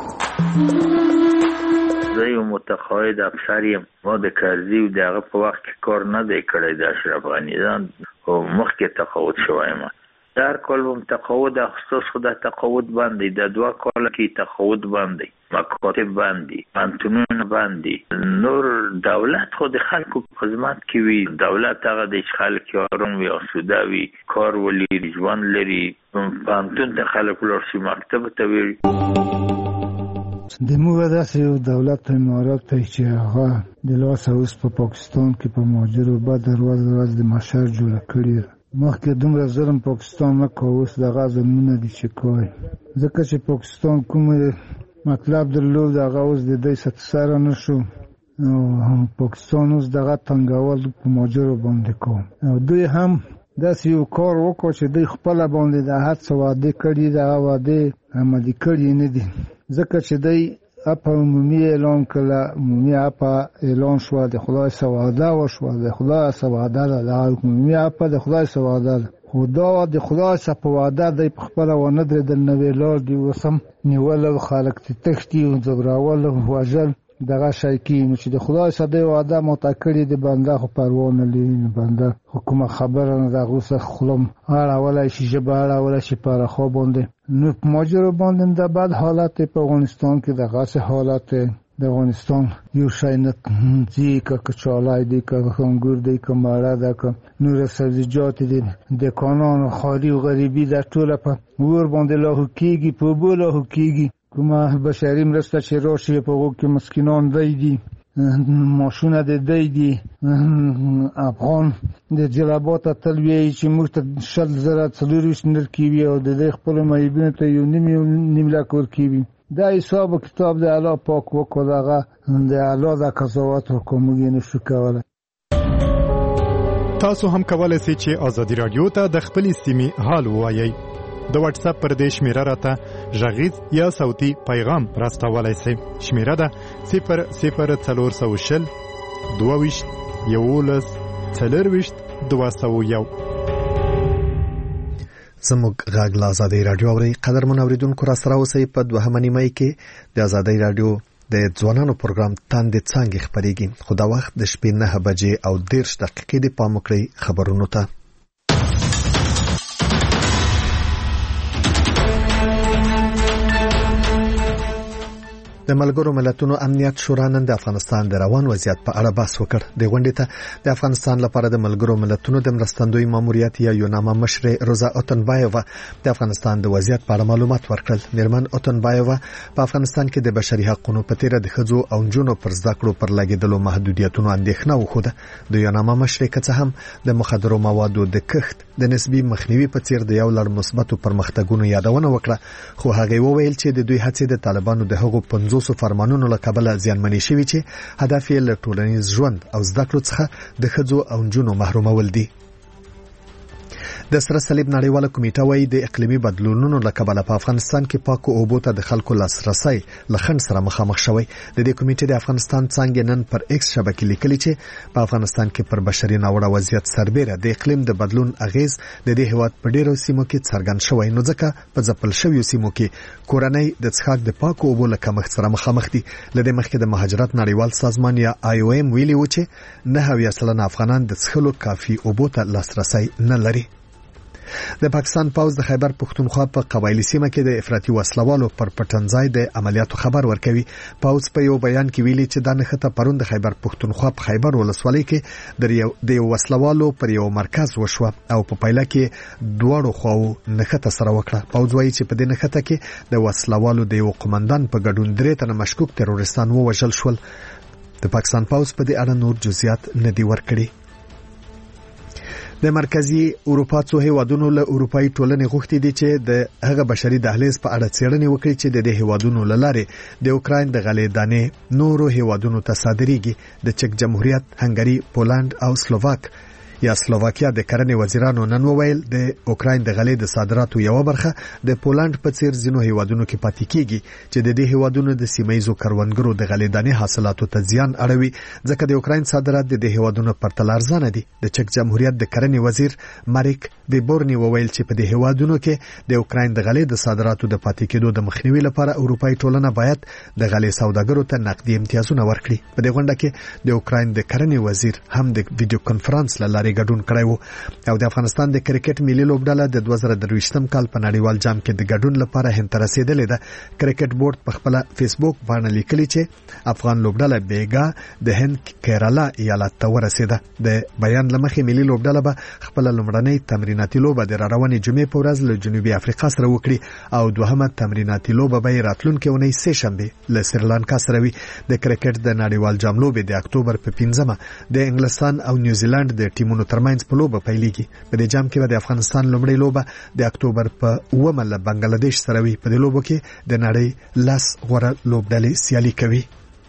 زه یو متقاعد افسر یم. ما د کرزي او دغه په وخت کې کار نه دی کړی د اشرف غني ځان او مخکې تقاعد شوم. در کال هم تقاعد اخصاص خود تقاعد باندې د دوه کال کې تقاعد باندې مکاتب باندې پانتونون باندې نور دولت خود خلکو خدمت کوي. دولت هغه د خلک یارون وي اسوده وي کار ولي ژوند لري پانتون ته خلک ورشي مکتب ته وي. د موږ داسې دولت امارات ته چې هغه د لاس اوس په پاکستان کې په مهاجرو بعد دروازه دروازه د مشر جوړ کړی. مخکې دومره ظلم پاکستان نه کوي، اوس دغه ظلمونه دي چې کوي. ځکه چې پاکستان کوم مطلب درلود هغه اوس د دې ستسره نشو. پاکستان اوس دغه تنګول په مهاجرو باندې کوي او دوی هم داسې یو کار وکړ چې دوی خپل باندې د هڅ وعده کړي دا وعده عملي کړي نه دي. ځکه چې دوی اپا عمومي اعلان کړه، عمومي اپا اعلان شو د خدای سواده او شو د خدای سواده د عمومي اپا د خدای سواده خدا د خدای سواده د خپل ونه در د نویلار دی وسم نیول خلک تختی او زبراول وجل دغه شای کې چې د خدای ساده وعده متکړی د بنده خو پروانه لین بنده حکومت خبره نه دغه څه خلم اړه ولا شي جباړه ولا شي پر خو باندې نو ماجر باندې د بعد حالت په افغانستان کې دغه څه حالت د افغانستان یو شای نه چې کچالای دی که انګور دی که ماړه ده که نور سبزیجات دي د کانونو خالی او غریبي د ټوله په ور باندې لاهو کېږي په اوبو لاهو کېږي کومه بشري مرسته چې راشي په هغو کې مسکینان دی دي ماشونه د دی دي افغان د جلبات تل وی چې موږ ته شل زره څلورویشت نرکې وي او د دې خپلو معیبینو ته یو نیم یو نیم لاک ورکوي دا حساب کتاب د الله پاک وکړو دغه د الله د قضاوت وکړو موږ یې نشو کولی. تاسو هم کولی شئ چې ازادي راډیو ته د خپلې سیمې حال ووایئ. د واتس اپ پر دې شمیره راته غږیز یا صوتي پیغام راستولی شئ. شمیره ده صفر صفر څلور سوه شل دوه ویشت یولس څلرویشت دوه سوه یو. زموږ غږ له ازادي راډیو اورئ. قدرمن اوریدونکو را سره اوسئ. په دوهمه نیمه کې د ازادي راډیو د ځوانانو پروګرام تاندې څانګې خپرېږي، خو دا وخت د شپې نه بجې او دېرش دقیقې د پام وکړئ خبرونو ته. د ملګرو ملتونو امنیت شورا نن د افغانستان د روان وضعیت په اړه بحث وکړ. د غونډې ته د افغانستان لپاره د ملګرو ملتونو د مرستندوی ماموریت یا یوناما مشر روزا اوتنبایووا د افغانستان د وضعیت په اړه معلومات ورکړل. میرمن اوتنبایووا په افغانستان کې د بشري حقوقو په تیر د ښځو او نجونو پر زده کړو پر لګیدلو محدودیتونو اندېښنه وښوده. د یوناما مشر که هم د مخدرو موادو د کښت د نسبی مخنیوي په څیر د یو لړ مثبتو پرمختګونو یادونه وکړه، خو هغه وویل چې د دوی هڅې د طالبانو د هغو پنځوسو فرمانونو له کبله زیانمنې شوي چې هدف یې له ټولنیز ژوند او زده کړو څخه د ښځو او نجونو محرومول دي. د سره صلیب نړیواله کمیټه وايي د اقلیمي بدلونونو له کبله په افغانستان کې پاکو اوبو ته د خلکو لاسرسي له خنډ سره مخامخ شوی. د دې کمیټې د افغانستان څنګه نن پر ایکس شبکې لیکلي چې په افغانستان کې پر بشري ناوړه وضعیت سربېره د اقلیم د بدلون اغیز د دې هیواد په ډیرو سیمو کې څرګند شوی، نو ځکه په ځپل شویو سیمو کې کورنۍ د څښاک د پاکو اوبو له کمښت سره مخامخ دي. لدې مخکې د مهاجرت نړیوال سازمان یا آی او ایم ویلي و چې نه اویا سلنه افغانان د څښلو کافي اوبو ته لاسرسي نه لري. د پاکستان پوز د خیبر پښتونخوا په قبایلی سیمه کې د افراطي وسلوالو پر پټنځای د عملیاتو خبر ورکوي. پوز په یو بیان کې ویلي چې د نښته پرون د خیبر پښتونخوا په خیبر ولسوالۍ کې د یو وسلوالو پر یو مرکز وشوه او په پایله کې دواړو خواو نښته سره وکړه. پوز وایي چې په دې نښته کې د وسلوالو د یو قومندان په ګډون درې تنه مشکوک تروریستان ووژل شول. د پاکستان پوز په دې اړه نور جزئیات نه دي ورکړي. د مرکزی اروپا څو هیوادونو له اروپאי ټولنې غوښتي دي چې د هغه بشري دهلیز په اړه څېړنې وکړي چې د دې هیوادونو لاره د اوکراین د غلې دانې نورو هیوادونو ته صادرېږي. د چک جمهوریت، هنګری، پولند او سلوواک یا سلوواکیا د کرنې وزیرانو نن وویل د اوکراین د غلې د صادراتو یو برخه د پولند په څیر ځینو هیوادونو کې پاتې کیږي چې د دې هیوادونو د سیمایي کروندګرو د غلې دانې حاصلاتو ته زیان اړوي، ځکه د اوکراین صادرات د دې هیوادونو په تل ارزانه دي. د چک جمهوریت د کرنې وزیر ماریک ویبورنی وویل چې په دې هیوادونو کې د اوکراین د غلې د صادراتو د پاتې کېدو د مخنیوي لپاره اروپאי ټولنه باید د غلې سوداګرو ته نقدي امتیازونه ورکړي. په دې غونډه کې د اوکراین د کرنې وزیر هم د ویډیو کانفرنس له لارې ګډون کړی و او د افغانستان د کرکټ ملي لوبډله د دوه زره درویشتم کال په نړیوال جام کې د ګډون لپاره هند رسیدلې ده. کرکټ بورډ په خپل فیسبوک باندې لیکلي چې افغان لوبډله بیګا د هند کیرالا ایالت ته ورسیده. د بیان لمخې ملي لوبډله به خپل لومړنۍ تمریناتي لوبه د روانې جمعې په ورځ له جنوبي افریقا سره وکړي او دوهمه تمریناتي لوبه به راتلونکي اونۍ سه شنبه له سریلانکا سره وي. د کرکټ د نړیوال جام لوبې د اکتوبر په پنځمه د انګلستان او نیوزیلند د ټیمونو ترمنځ په لوبه پیلېږي. په دې جام کې به د افغانستان لومړی لوبه د اکتوبر په اوومه له بنگلاديش سره وي. په دې لوبو کې د نړۍ لاس غوړه لوبډلې سیالي کوي.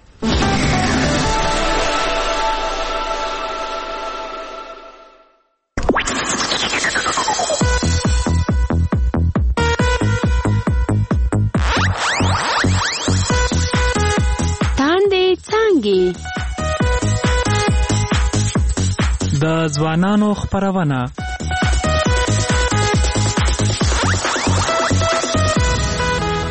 د ځوانانو خبرونه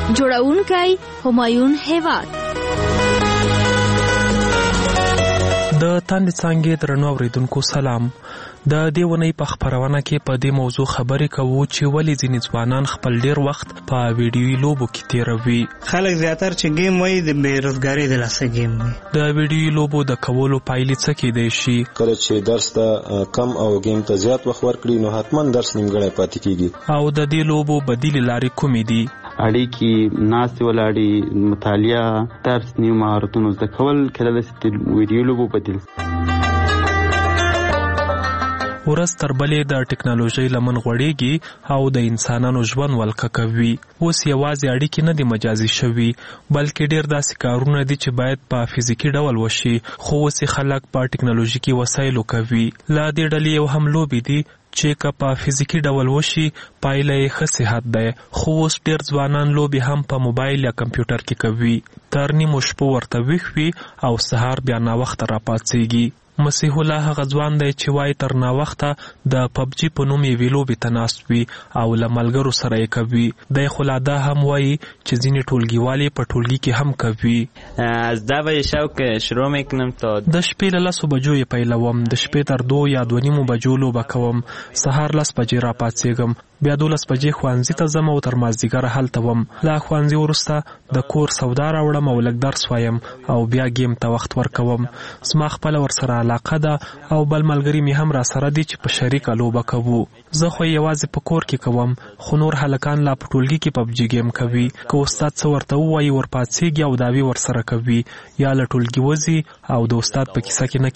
جوړونکی همایون هیواد د تاند څنګه درنو اوریدونکو سلام. د دې ونې په خبرونه کې په دې موضوع خبرې کوو چې ولې ځینې ځوانان خپل ډیر وخت په ویډیوي لوبو کې تیروي. خلک زیاتره چې گیم وایي د بیروزګاری د لاسه گیم وایي. د ویډیوي لوبو د کولو پایلې څه کېدای شي؟ کله چې درس ته کم او گیم ته زیات وخت ورکړي نو حتما درس نیمګړی پاتې کیږي. او د دې لوبو بدیل لارې کومې دي؟ اړیکې ناستې ولاړې مطالعه درس نیو مهارتونو زده کول کله د ویډیو لوبو بدیل. ورځ تر بلې د ټکنالوژۍ لمن غوړېږي او د انسانانو ژوند ولکه کوي. اوس یوازې اړیکې نه دي مجازي شوي بلکې ډېر داسې کارونه دي چې باید په فزیکي ډول وشي خو اوس خلک په ټکنالوژیکي وسایلو کوي. له دې ډلې یو هم لوبې دي چې که په فزیکي ډول وشي پایله یې ښه صحت دی. خو اوس ډېر ځوانان لوبې هم په موبایل یا کمپیوټر کې کوي. تر نیمو شپو ورته ویښ وي او سهار بیا ناوخته راپاڅېږي. مسیح الله هغه ځوان دی چې وایي تر ناوخته د پبجي په نوم یوې لوبې ته ناست وي او له ملګرو سره یې کوي. دی خو لا دا هم وایي چې ځینې ټولګیوال یې په ټولګي کې هم کوي. از ده بجې شب شروع میکنم تا د شپې له لسو بجو یې پیلوم. د شپې تر دو یا دوه نیمو بجو لوبه کوم. سهار لس بجې راپاڅېږم بیا دولس بجې ښوونځي ته ځم او تر مازدیګره هلته وم. له ښوونځي وروسته د کور سودا راوړم او لږ درس وایم او بیا گیم ته وخت ورکوم. زما خپله ورسره علاقه ده او بل ملګري مې هم را سره دي چې په شریکه لوبه کوو. زه خو یوازې په کور کې کوم خو نور هلکان لا په ټولګي کې پبجي گیم کوي. که استاد څه ورته ووایي ورپاڅېږي او دعوې ورسره کوي یا له ټولګي وځي او د استاد په کیسه کې نه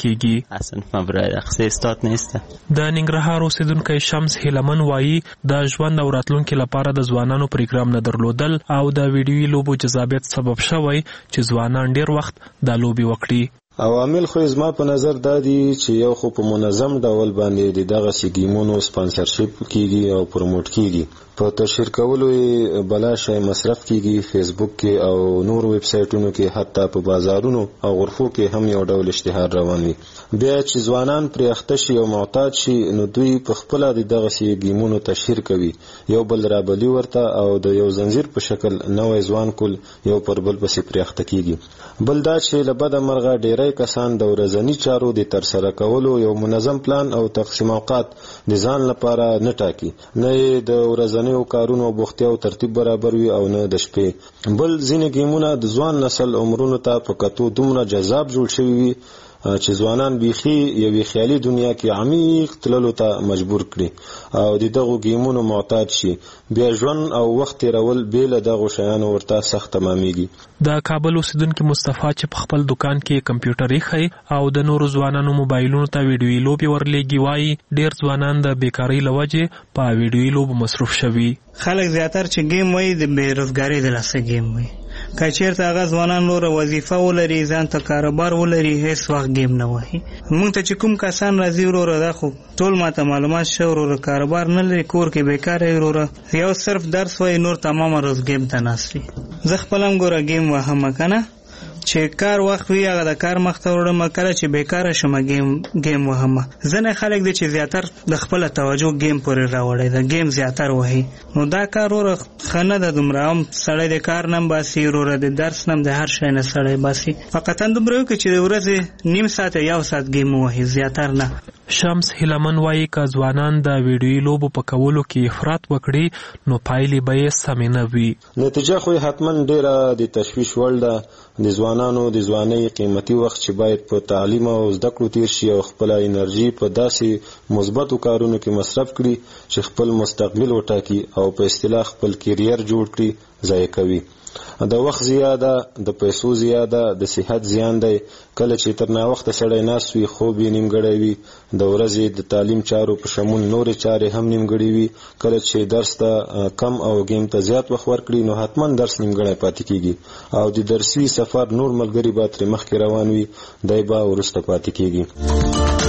کېږي. د ننګرهار اوسېدونکی شمس هیلمن وایي د ژوند او راتلونکي لپاره د ځوانانو پروګرام نه درلودل او د ویډیوي لوبو جذابیت سبب شوی چې ځوانان ډیر وخت د لوبي وکړي. عوامل خو زما په نظر دا دي چې یو خو په منظم ډول باندې د دغه سی گیمونو سپانسرشپ کیږي او پروموټ کیږي. په تشهیر کولو بلا شای مصرف کیږي. فیسبوک کې او نور ویب سایټونو کې حتی په بازارونو او غرفو کې هم یو ډول اشتهار روان وي. بیا چې ځوانان پرې اخته شي او معتاد شي نو دوی په خپل د دغه سی گیمونو تشهیر کوي. یو بل رابلی ورته او د یو زنجیر په شکل نوې ځوان کول یو پر بل پسې پرې اخته کیږي. بل دا چې لبد مرغه ډیرای کسان د ورځنی چارو د تر سره کولو یو منظم پلان او تقسیم اوقات د ځان لپاره نه ټاکي. نه د ورځنی او کارونو بوختیا او ترتیب برابر وي او نه د شپې. بل ځینې گیمونه د ځوان نسل عمرونو ته په کتو دومره جذاب جوړ شوي وي چې ځوانان بیخي یوې خیالي دنیا کې عمیق تللو ته مجبور کړي او د دغو گیمونو معتاد شي. بیا ژوند او وخت تیرول بې له دغو شیانو ورته سخت تمامیږي. د کابل اوسیدونکي مصطفی چې په خپل دکان کې کمپیوټر ایښی او د نورو ځوانانو موبایلونو ته ویډیوي لوبې ورلېږي وایي ډېر ځوانان د بیکارۍ له وجې په ویډیوي لوبو مصروف شوي. خلک زیاتره چې گیم وایي د بیروزګارۍ د لاسه گیم وایي. که چېرته هغه ځوانان نوره وظیفه ولري ځان ته کاروبار ولري هېڅ وخت گیم نه وهي. موږ ته چې کوم کسان راځي وروره دا خو ټول ماته معلومات شته وروره کاروبار نه لري کور کې بیکاره یې وروره یو صرف درس وایي نور تمامه ورځ گیم ته ناست وي. زه خپله هم ګوره گیم وهم که نه چې کار وخت وي هغه د کار مخ ته وړم کله چې بیکاره شم گیم گیم وهم. ځینې خلک دي چې زیاتر د خپله توجه گیم پورې راوړی د گیم زیاتر وهي نو دا کار وروره ښه نه ده. دومره هم سړی د کار نه هم باسي وروره د درس نه هم د هر شی نه سړی باسي. فقط دومره وکړي چې د ورځې نیم ساعت یو ساعت گیم ووهي زیاتر نه. شمس هیلمن وایي که ځوانان د ویډیوي لوبو په کولو کې افراط وکړي نو پایلې به یې سمې نه وي. نتیجه خو حتما ډیره د تشویش وړ ده. د ځوانانو د ځوانۍ قیمتي وخت چې باید په تعلیم او زده کړو تیر شي او خپله انرژي په داسې مثبتو کارونو کې مصرف کړي چې خپل مستقبل وټاکي او په اصطلاح خپل کیریر جوړ کړي ضایع کوي. د وخت زیاده د پیسو زیاده د صحت زیان دی. کله چې تر ناوخته سړی ناست وي خوب یې نیمګړی وي. د ورځې د تعلیم چارو په شمول نورې چارې هم نیمګړې وي. کله چې درس ته کم او گیم ته زیات وخت ورکړي نو حتما درس نیمګړی پاتې کیږي او د درسي سفر نور ملګري به ترې مخکې روان وي دی به وروسته پاتې کیږي.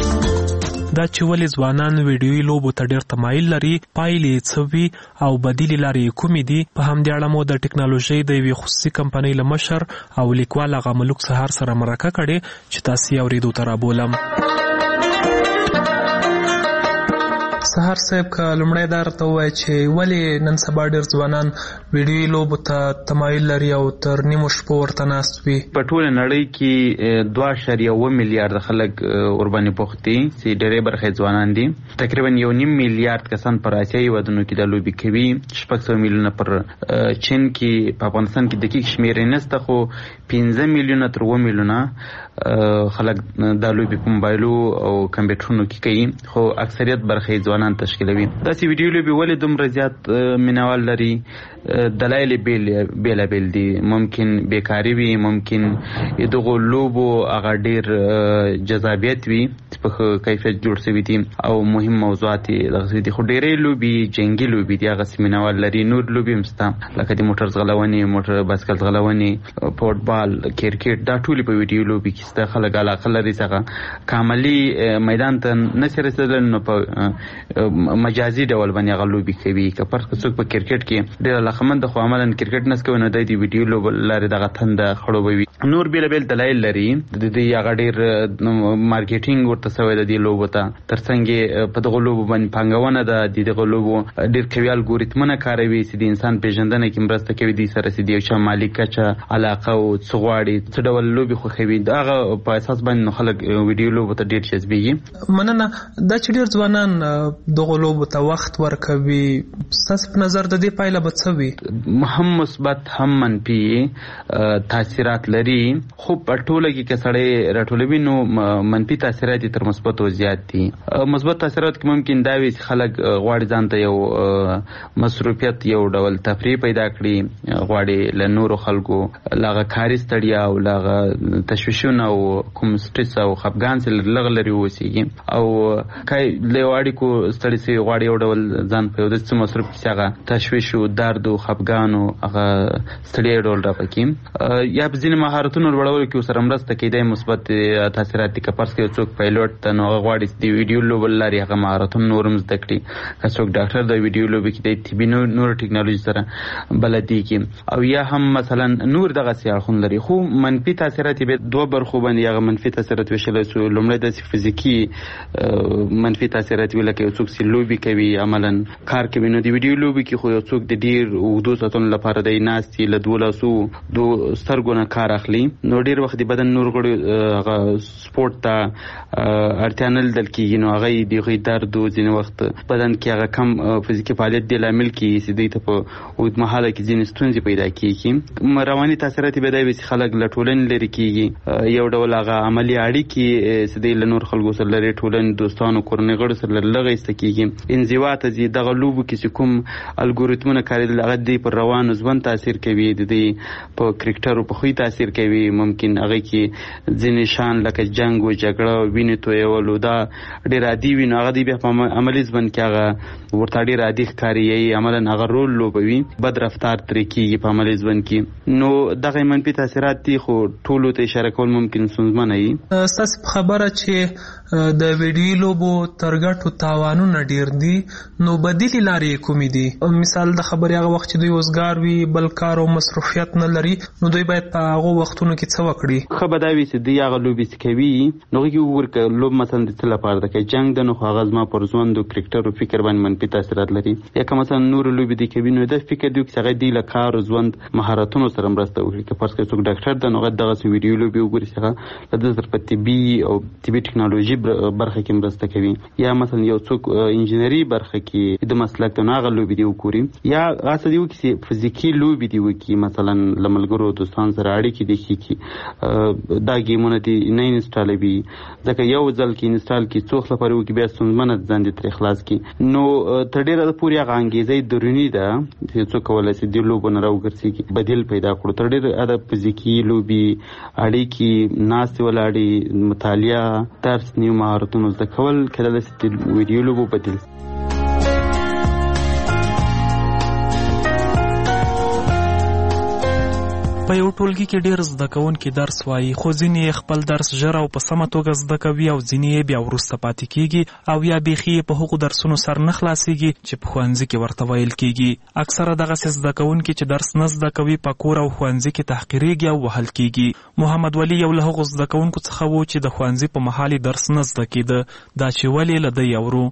دا چې ولې ځوانان ویډیوي لوبو ته ډېر تمایل لري پایلې څه وي او بدیلې لارې کومې دي. په همدې اړه مو د ټکنالوژۍ د یوې خصوصي کمپنۍ له مشر او لیکوال هغه ملوک سهار سره مرکه کړې چې تاسې یې اورېدو ته رابولم. سهار صاحب که لومړی دا راته ووایه چې ولې نن سبا ډېر ځوانان ویډیوي لوبو ته تمایل لري او تر نیمو شپو ورته ناست وي. په ټوله نړۍ کې دوه اعشاریه اوه میلیارډ خلک ورباندې بوخت دي چې ډېرې برخې ځوانان دي. تقریبا یو نیم میلیارډ کسان پر اسیایي هېوادونو کې دا لوبې کوي. شپږ سوه میلیونه پر چین کې، په افغانستان کې دقیق شمېرې نشته، خو پنځه میلیونه تر اووه میلیونه خلک دا لوبې په موبایلو او کمپیوټرونو کې کوي، خو اکثریت برخې ځوانان تشکیلوي. داسې ویډیو لوبې ولې دومره زیات مینوال لري؟ دلایل بېلابېل دي. ممکن بیکاري وي، ممکن دغو لوبو هغه ډېر جذابیت وي چې په ښه کیفیت جوړ شوي دي او مهم موضوعات یې دغسې دي. خو ډېرې لوبې جنګي لوبې دي، هغسې مینوال لري. نور لوبې هم شته لکه د موټر ځغلونې، موټر بایسکل ځغلونې، فوټبال، کرکټ، دا ټولې په ویډیو لوبې کې شته. خلک علاقه لري څخه کاملي میدان ته نشي رسېدلی، نو په مجازي ډول باندې هغه لوبې کوي. که فرض کړه څوک په کرکټ کې ډېر علاقمند خو عملاً کرکټ نس کوي، نو دی د ویډیو لوبو لارې دغه تنده خړوبوي. نور بېلابېل دلایل لري. د دې هغه ډېر مارکیټینګ ورته شوی د دې لوبو ته، تر څنګ په دغو لوبو باندې پانګونه ده. د دغو لوبو ډېر قوي الګوریتمونه کاروي چې د انسان پیژندنه کې مرسته کوي دې سره، چې د یو چا مالي کچه، علاقه او څه غواړي، څه ډول لوبې خوښوي، د هغه په اساس باندې نو خلک ویډیو لوبو ته ډېر جذبېږي. مننه. دا چې ډېر ځوانان دغو لوبو ته وخت ورکوي، ستاسو په نظر د دې پایله به څه وي؟ هم مثبت هم منفي تاثیرات لري، خو په ټوله کې که سړی راټولوي نو منفي تاثیرات یې تر مثبتو زیات دي. مثبت تاثیرات کې ممکن دا وي چې خلک غواړي ځان ته یو مصروفیت، یو ډول تفریح پیدا کړي، غواړي له نورو خلکو له هغه کاري ستړیا او له هغه تشویشونه او کوم سټرس او خفګان څخه لږ لرې واوسېږي، او که له یو اړیکو ستړي شوي غواړي یو ډول ځان په یو داسې مصروف کړي چې هغه تشویش او درد او خفګان او هغه ستړیا ډول رافقي. یا په ځینې مهارتونو لوړولو کې ورسره مرسته کېدای مثبت تاثیرات دي. که فرض کړئ څوک پایلوټ ته، نو هغه غواړي چې د ویډیو لوبو له لارې هغه مهارتونه نور هم زده کړي. که څوک ډاکټر د ویډیو لوبې کې د طبي نورو ټکنالوژي سره بلدېږي، او یا هم مثلا نور دغسې اړخونه لري. خو منفي تاثیرات یې به دوه برخو باندې هغه منفي تاثیرات ویشلی شو. لومړی داسې فزیکي منفي تاثیرات وي، لکه یو څوک چې لوبې کوي، عملا کار کوي، نو د ویډیو لوبې کې خو یو څوک د ډېر اوږدو ساعتونو لپاره دی ناست له دوو لاسو دوو سترګو نه کار اخلي، نو ډېر وخت د بدن نور غړي هغه سپورټ ته اړتیا نه لیدل کېږي، نو هغه د هغوی درد او ځینې وخت بدن کې هغه کم فزیکي فعالیت دی لامل کېږي چې دوی ته په اوږدمهاله کې ځینې ستونزې پیدا کېږي. رواني تاثیرات یې به دا وي چې خلک له ټولنې لرې کېږي، یو ډول هغه عملي اړیکې چې دوی له نور خلکو سره لري، ټولنې، دوستانو، کورنۍ غړو سره لږ ایسته کېږي، انزوا ته ځي. دغه لوبو کې چې کوم الګوریتمونه کارېدل هغه دوی پر روانو ژوند تاثیر کوي، د دوی په کرکټر او په خوی تاثیر کوي. ممکن هغه کې ځینې شان لکه جنګ او جګړه او وینې تویول دا ډېر عادي وي، نو هغه دوی بیا په عملي ژوند کې هغه ورته ډېر عادي ښکاري، عملا هغه رول لوبوي، بد رفتار ترې کېږي په عملي ژوند کې. نو دغه منفي تاثیرات دي، خو ټولو ته اشاره کول ممکن ستونزمنه وي. ستاسو په خبره چې د ویډیو لوبو تر ګټو تاوانونه ډېر دي، نو بدیلې لارې کومې دي؟ مثال د خبرې هغه وخت چې دوی وزګار وي، بل کار او مصروفیت نه لري، نو دوی باید په هغو وختونو کې څه وکړي؟ ښه به دا وي چې دوی هغه لوبې چې کوي نو هغې کې وګوري که لوب مثلا د څه لپاره ده. که جنګ ده نو خو هغه زما پر ژوند او کرکټر او فکر باندې منفي تاثیرات لري. یا که مثلا نورو لوبې دوی کوي نو دا فکر دوی چې هغه دوی له کار او ژوند مهارتونو سره مرسته وکړي. که فرض کړئ څوک ډاکټر ده نو هغه دغسې ویډیو لوبې وګوري چې هغه له ده سره په طبي او طبي ټکنالوژي برخه کې مرسته کوي. یا مثلا یو څوک انجینري برخه کې د مسلک ده نو هغه لوبې دې وګوري. یا هڅه دې وکړي چې فزیکي لوبې دې وکړي، مثلا له ملګرو دوستانو سره اړیکې دې ښې کړي، دا ګیمونه دې نه انسټالوي، ځکه یو ځل کې انسټال کړي څو وخت لپاره وکړي بیا ستونزمنه ځان دې ترې خلاص کړي. نو تر ډېره پورې هغه انګېزه دروني ده چې څوک کولی شي دې لوبو نه راوګرځېږي، بدیل پیدا کړو. تر ډېره د فزیکي لوبې، اړیکې، ناستې ولاړې، مطالعه، درس، نیو مهارتونو زده کول کېدلی شي د ویډیو لوبو بدیل. په یو ټولګي کې ډېر زده کوونکي درس وایي، خو ځینې خپل درس ژر او په سمه توګه زده کوي او ځینې یې بیا وروسته پاتې کېږي او یا بیخي یې په هغو درسونو سر نه خلاصېږي چې په ښوونځي کې ورته ویل کېږي. اکثره دغسې زده کوونکي چې درس نه زده کوي په کور او ښوونځي کې تحقیرېږي او وهل کېږي. محمد ولی یو له هغو زده کوونکو څخه و چې د ښوونځي په مهال درس نه زده کېده. دا چې ولې له ده یې اورو.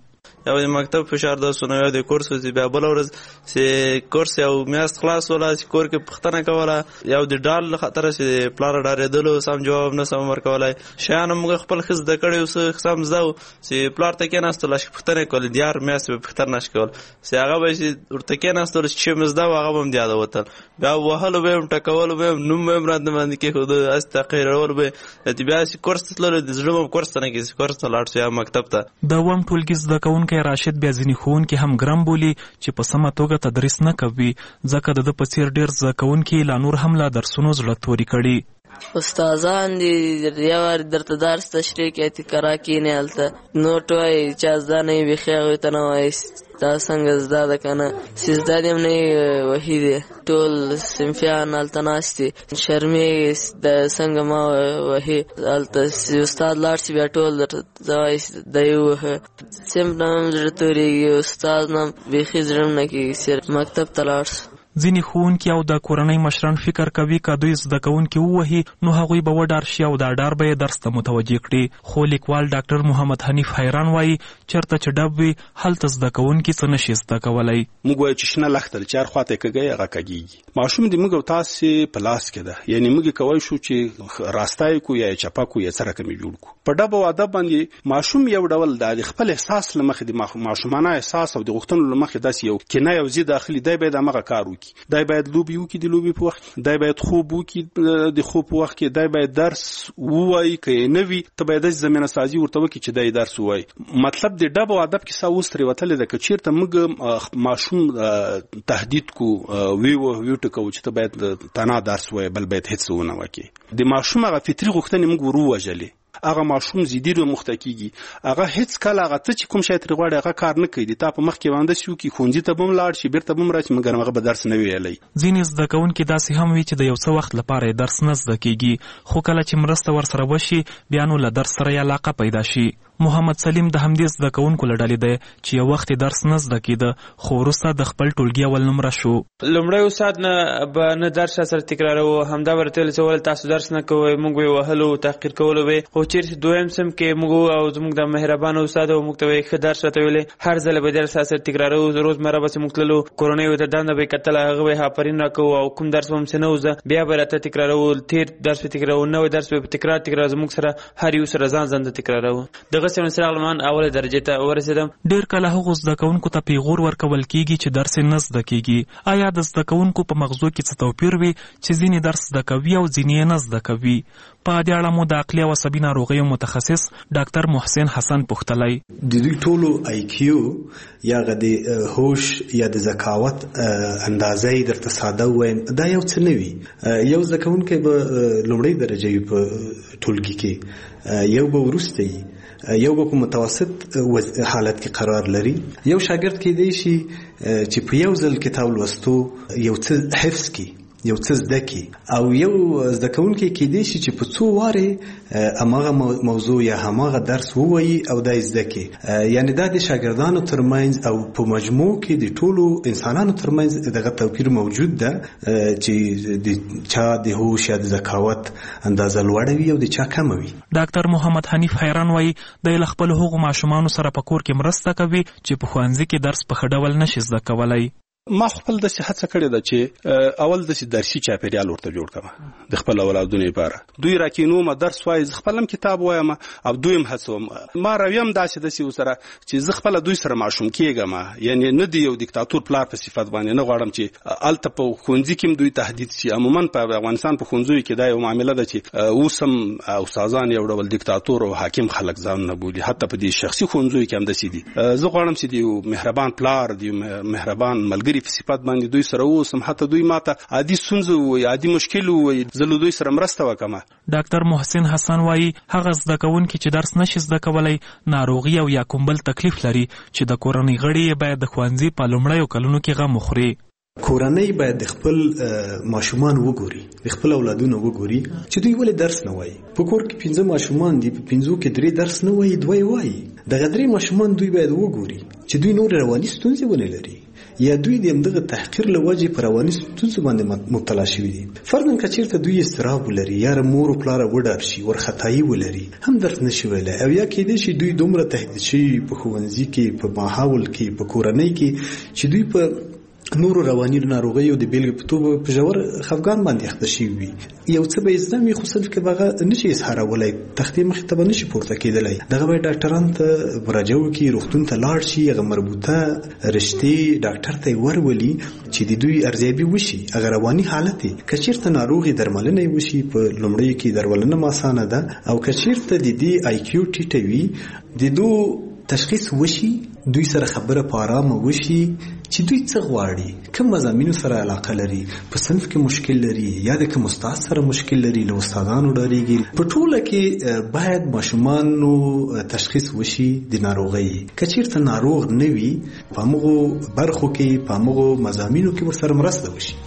یو د مکتب فشار د سونه یو د کورس دی بیا بل ورځ چې کورس یو میاشت خلاص ولا چې کور کې پښتنه کوله یو د ډال خطر چې پلار ډارېدلو سم جواب نه سم ورکولای شان موږ خپل خز د کړي اوس سم زاو چې پلار ته کې ناستل چې پښتنه کول دیار میاشت په پښتنه نشکول چې هغه به چې ورته کې ناستل چې مزدا هغه هم دیاده وته بیا وهلو به ټکول به نوم به مراد باندې کې خود استقرار به چې بیا چې کورس تلل د زړه کورس نه کې کورس ته لاړ شي مکتب ته د وم ټولګي زده کوونکی راشد بیا ځینې ښوونکي هم ګرم بولي چې په سمه توګه تدریس نه کوي ځکه د ده په څیر ډېر زده کوونکي لا نور هم له درسونو زړه توري کړي استادان دي یو درته درس تشریح کوي تکرار کینې هلته نوټ وایي چا زده نه وي بیخي هغوی ته نه وایي دا څنګه زده ده که نه چې زده دې هم نه وهي دی ټول صنفیان هلته ناست دي شرمېږي د څنګه ما وهي هلته چې استاد لاړ شي بیا ټول درته زه وایي دی ووهه صنف نه هم زړه تورېږي استاد نه بیخي زړه هم نه کېږي صرف مکتب ته لاړ شو ځینې ښوونکي او د کورنۍ مشران فکر کوي که دوی زده کوونکي ووهي نو هغوی به وډار شي او دا ډار به یې درس ته متوجه کړي خو لیکوال ډاکټر محمد حنیف حیران وایي چېرته چې ډب وي هلته زده کوونکي څه نشي زده کولی موږ وایو چې شنه لښته چې هر خواته یې کږی هغه کږېږي ماشوم د موږ او تاسې په لاس کې ده یعنې موږ کولی شو چې راسته یې کړو یا یې چپه کړو یا څه رقم یې جوړ کړو په ډب او ادب باندې ماشوم یو ډول د خپل احساس له مخې د ماشومانه احساس او د غوښتنو له مخې داسې یو کنایه او ضد داخلي دی باید همغه کار وکړي دی باید لوبې وکړي د لوبې په وخت دی باید خوب وکړي د خوب په وخت کې دی باید درس ووایي که یې نه وي ته باید داسې زمینه سازي ورته وکړي چې دی درس ووایي مطلب د ډب او ادب کیسه اوس ترې وتلې ده که چېرته موږ ماشوم تهدید کو ویوه ویوټکو چې ته باید تنها درس ووایي بل باید هېڅ ونه وکړي د ماشوم هغه فطري غوښتنې موږ ور ووژلې هغه ماشوم زیدي رو مخته کیږي هغه هیڅ کله هغه ته چې کوم شی ترې غواړي هغه کار نه کوي د تا په مخ کې وانده شي وکړي ښوونځي ته به هم لاړ شي بېرته به هم راشي مګر هغه به درس نه ویلی ځینې زده کوونکي داسې هم وي چې د یو څه وخت لپاره یې درس نه زده کیږي خو کله چې مرسته ورسره وشي بیا نو له درس سره یې علاقه پیدا شي محمد سلیم د همدې زده کوونکو له ډلې دی چې یو وخت یې درس نه زده کېده خو وروسته د خپل ټولګي اول نمره شو لومړی استاد نه به نه درس سره تکراروو همدا به راته ویل چې ولې تاسو درس نه کوئ موږ به یې وهلو تحقیر کولو به خو چېرته دویم سم کې موږ او زموږ د مهربانه استاد او موږ ته به یې ښه درس راته ویلې هر ځله به درس سره تکراروو روزمره بسې موږ تللو کورنۍ ته دنده به یې کتله هغه به یې آفرین راکوو او کوم درس به هم څه نه وزده بیا به راته تکراروو تېر درس به تکراروو نوی درس به تکرار تکرار زموږ سره هر یو سره ځان ځان ته تکراروو دغسې یو څراغ اوله درجه ته ورسېدم ډېر کله هغو زده کوونکو ته پیغور ورکول کېږي چې درس یې نه زده کېږي آیا د زده کوونکو په مغزو کې څه توپیر وي چې ځینې درس زده کوي او ځینې یې نه زده کوي په دې اړه مو د عقلي او عصبي ناروغیو متخصص ډاکټر محسن حسن پوښتلی د دوی ټولو آی کیو یا د هوش یا د ذکاوت اندازه یې درته ساده ووایم دا یو څه نه وي یو زده کوونکی به لومړۍ درجه وي په ټولګي کې یو به وروسته وي یو به په متوسط حالت کې قرار لري یو شاګرد کېدی شي چې په یو ځل کتاب لوستو یو څه حفظ کړي یو څه زده کړي او یو زده کوونکی کېدی شي چې په څو وارې هماغه موضوع یا هماغه درس ووایي او دا یې زده کړي یعنې دا د شاګردانو ترمنځ او په مجموع کې د ټولو انسانانو ترمنځ دغه توپیر موجود ده چې د چا د هوش یا د ذکاوت اندازه لوړه وي او د چا کمه وي ډاکټر محمد حنیف حیران وایي دی له خپلو هغو ماشومانو سره په کور کې مرسته کوي چې په ښوونځي کې درس په ښه ډول نشي زده کولی ما خپل داسې هڅه کړې ده چې اول داسې درسي چاپېریال ورته جوړ کړم د خپل اولادونو لپاره دوی راکینوم درس وایي زه خپل هم کتاب وایم او دوی هم هڅوم ما رویم داسې داسې ورسره چې زه خپله دوی سره ماشوم کېږم یعنې نه د یو دیکتاتور پلار په صفت باندې نه غواړم چې هلته په ښوونځي کې هم دوی تهدید شي عموما په افغانستان په ښوونځیو کې دا یو معامله ده چې اوس هم استادان یو ډول دیکتاتور او حاکم خلک ځانونه بولي حتی په دې شخصي ښوونځیو کې هم داسې دي زه غواړم چې د یو مهربان پلار د یو مهربان ملګري په صفت باندې دوی سره اوسم حتی دوی ماته عادي ستونزه ووایي عادي مشکل ووایي زه له دوی سره مرسته وکړم ډاکټر محسن حسن وایي هغه زده کوونکي چې درس نشي زده کولی ناروغي او یا کوم بل تکلیف لري چې د کورنۍ غړي یې باید د ښوونځي په لومړیو کلونو کې غم وخوري کورنۍ باید د خپل ماشومان وګوري د خپل اولادونو وګوري چې دوی ولې درس نه وایي په کور کې پنځه ماشومان دي په پنځو کې درې درس نه وایي دوی وایي دغه درې ماشومان دوی باید وګوري چې دوی نور رواني ستونزې ونه لري یا دوی د همدغه تحقیر له وجې په رواني ستونزو باندې مبتلا شوي دي. فرضاً که چېرته دوی اضطراب ولري یا مور و پلاره وډار شي وارخطایي ولري هم درس نشي ویلی او یا کېدای شي دوی دومره تهدید شوي په ښوونځي کې په ماحول کې په کورنۍ کې چې دوی په نورو رواني ناروغیو د بیلګې په توګه په ژور خفګان باندې اخته شوي وي. یو څه به یې زده وي خو صرف کې به هغه نشي اظهارولی، تختې مخې ته به نشي پورته کېدلی. دغه باید ډاکټرانو ته مراجعه وکړي، روغتون ته لاړ شي، هغه مربوطه رشتې ډاکټر ته یې ورولي چې د دوی ارزیابي وشي. هغه رواني حالت یې که چېرته ناروغ یې درملنه یې وشي په لومړیو کې درملنه هم اسانه ده، او که چېرته د دې آی کیو ټیټه وي د دو تشخیص وشي، دوی سره خبره په آرامه وشي چې دوی څه غواړي، کوم مضامینو سره علاقه لري، په صنف کې مشکل لري یا د کوم استاد سره مشکل لري، له استادانو ډارېږي. په ټوله کې باید ماشومانو تشخیص وشي د ناروغۍ. که چېرته ناروغ نه وي په همغو برخو کې په همغو مضامینو کې ورسره مرسته وشي.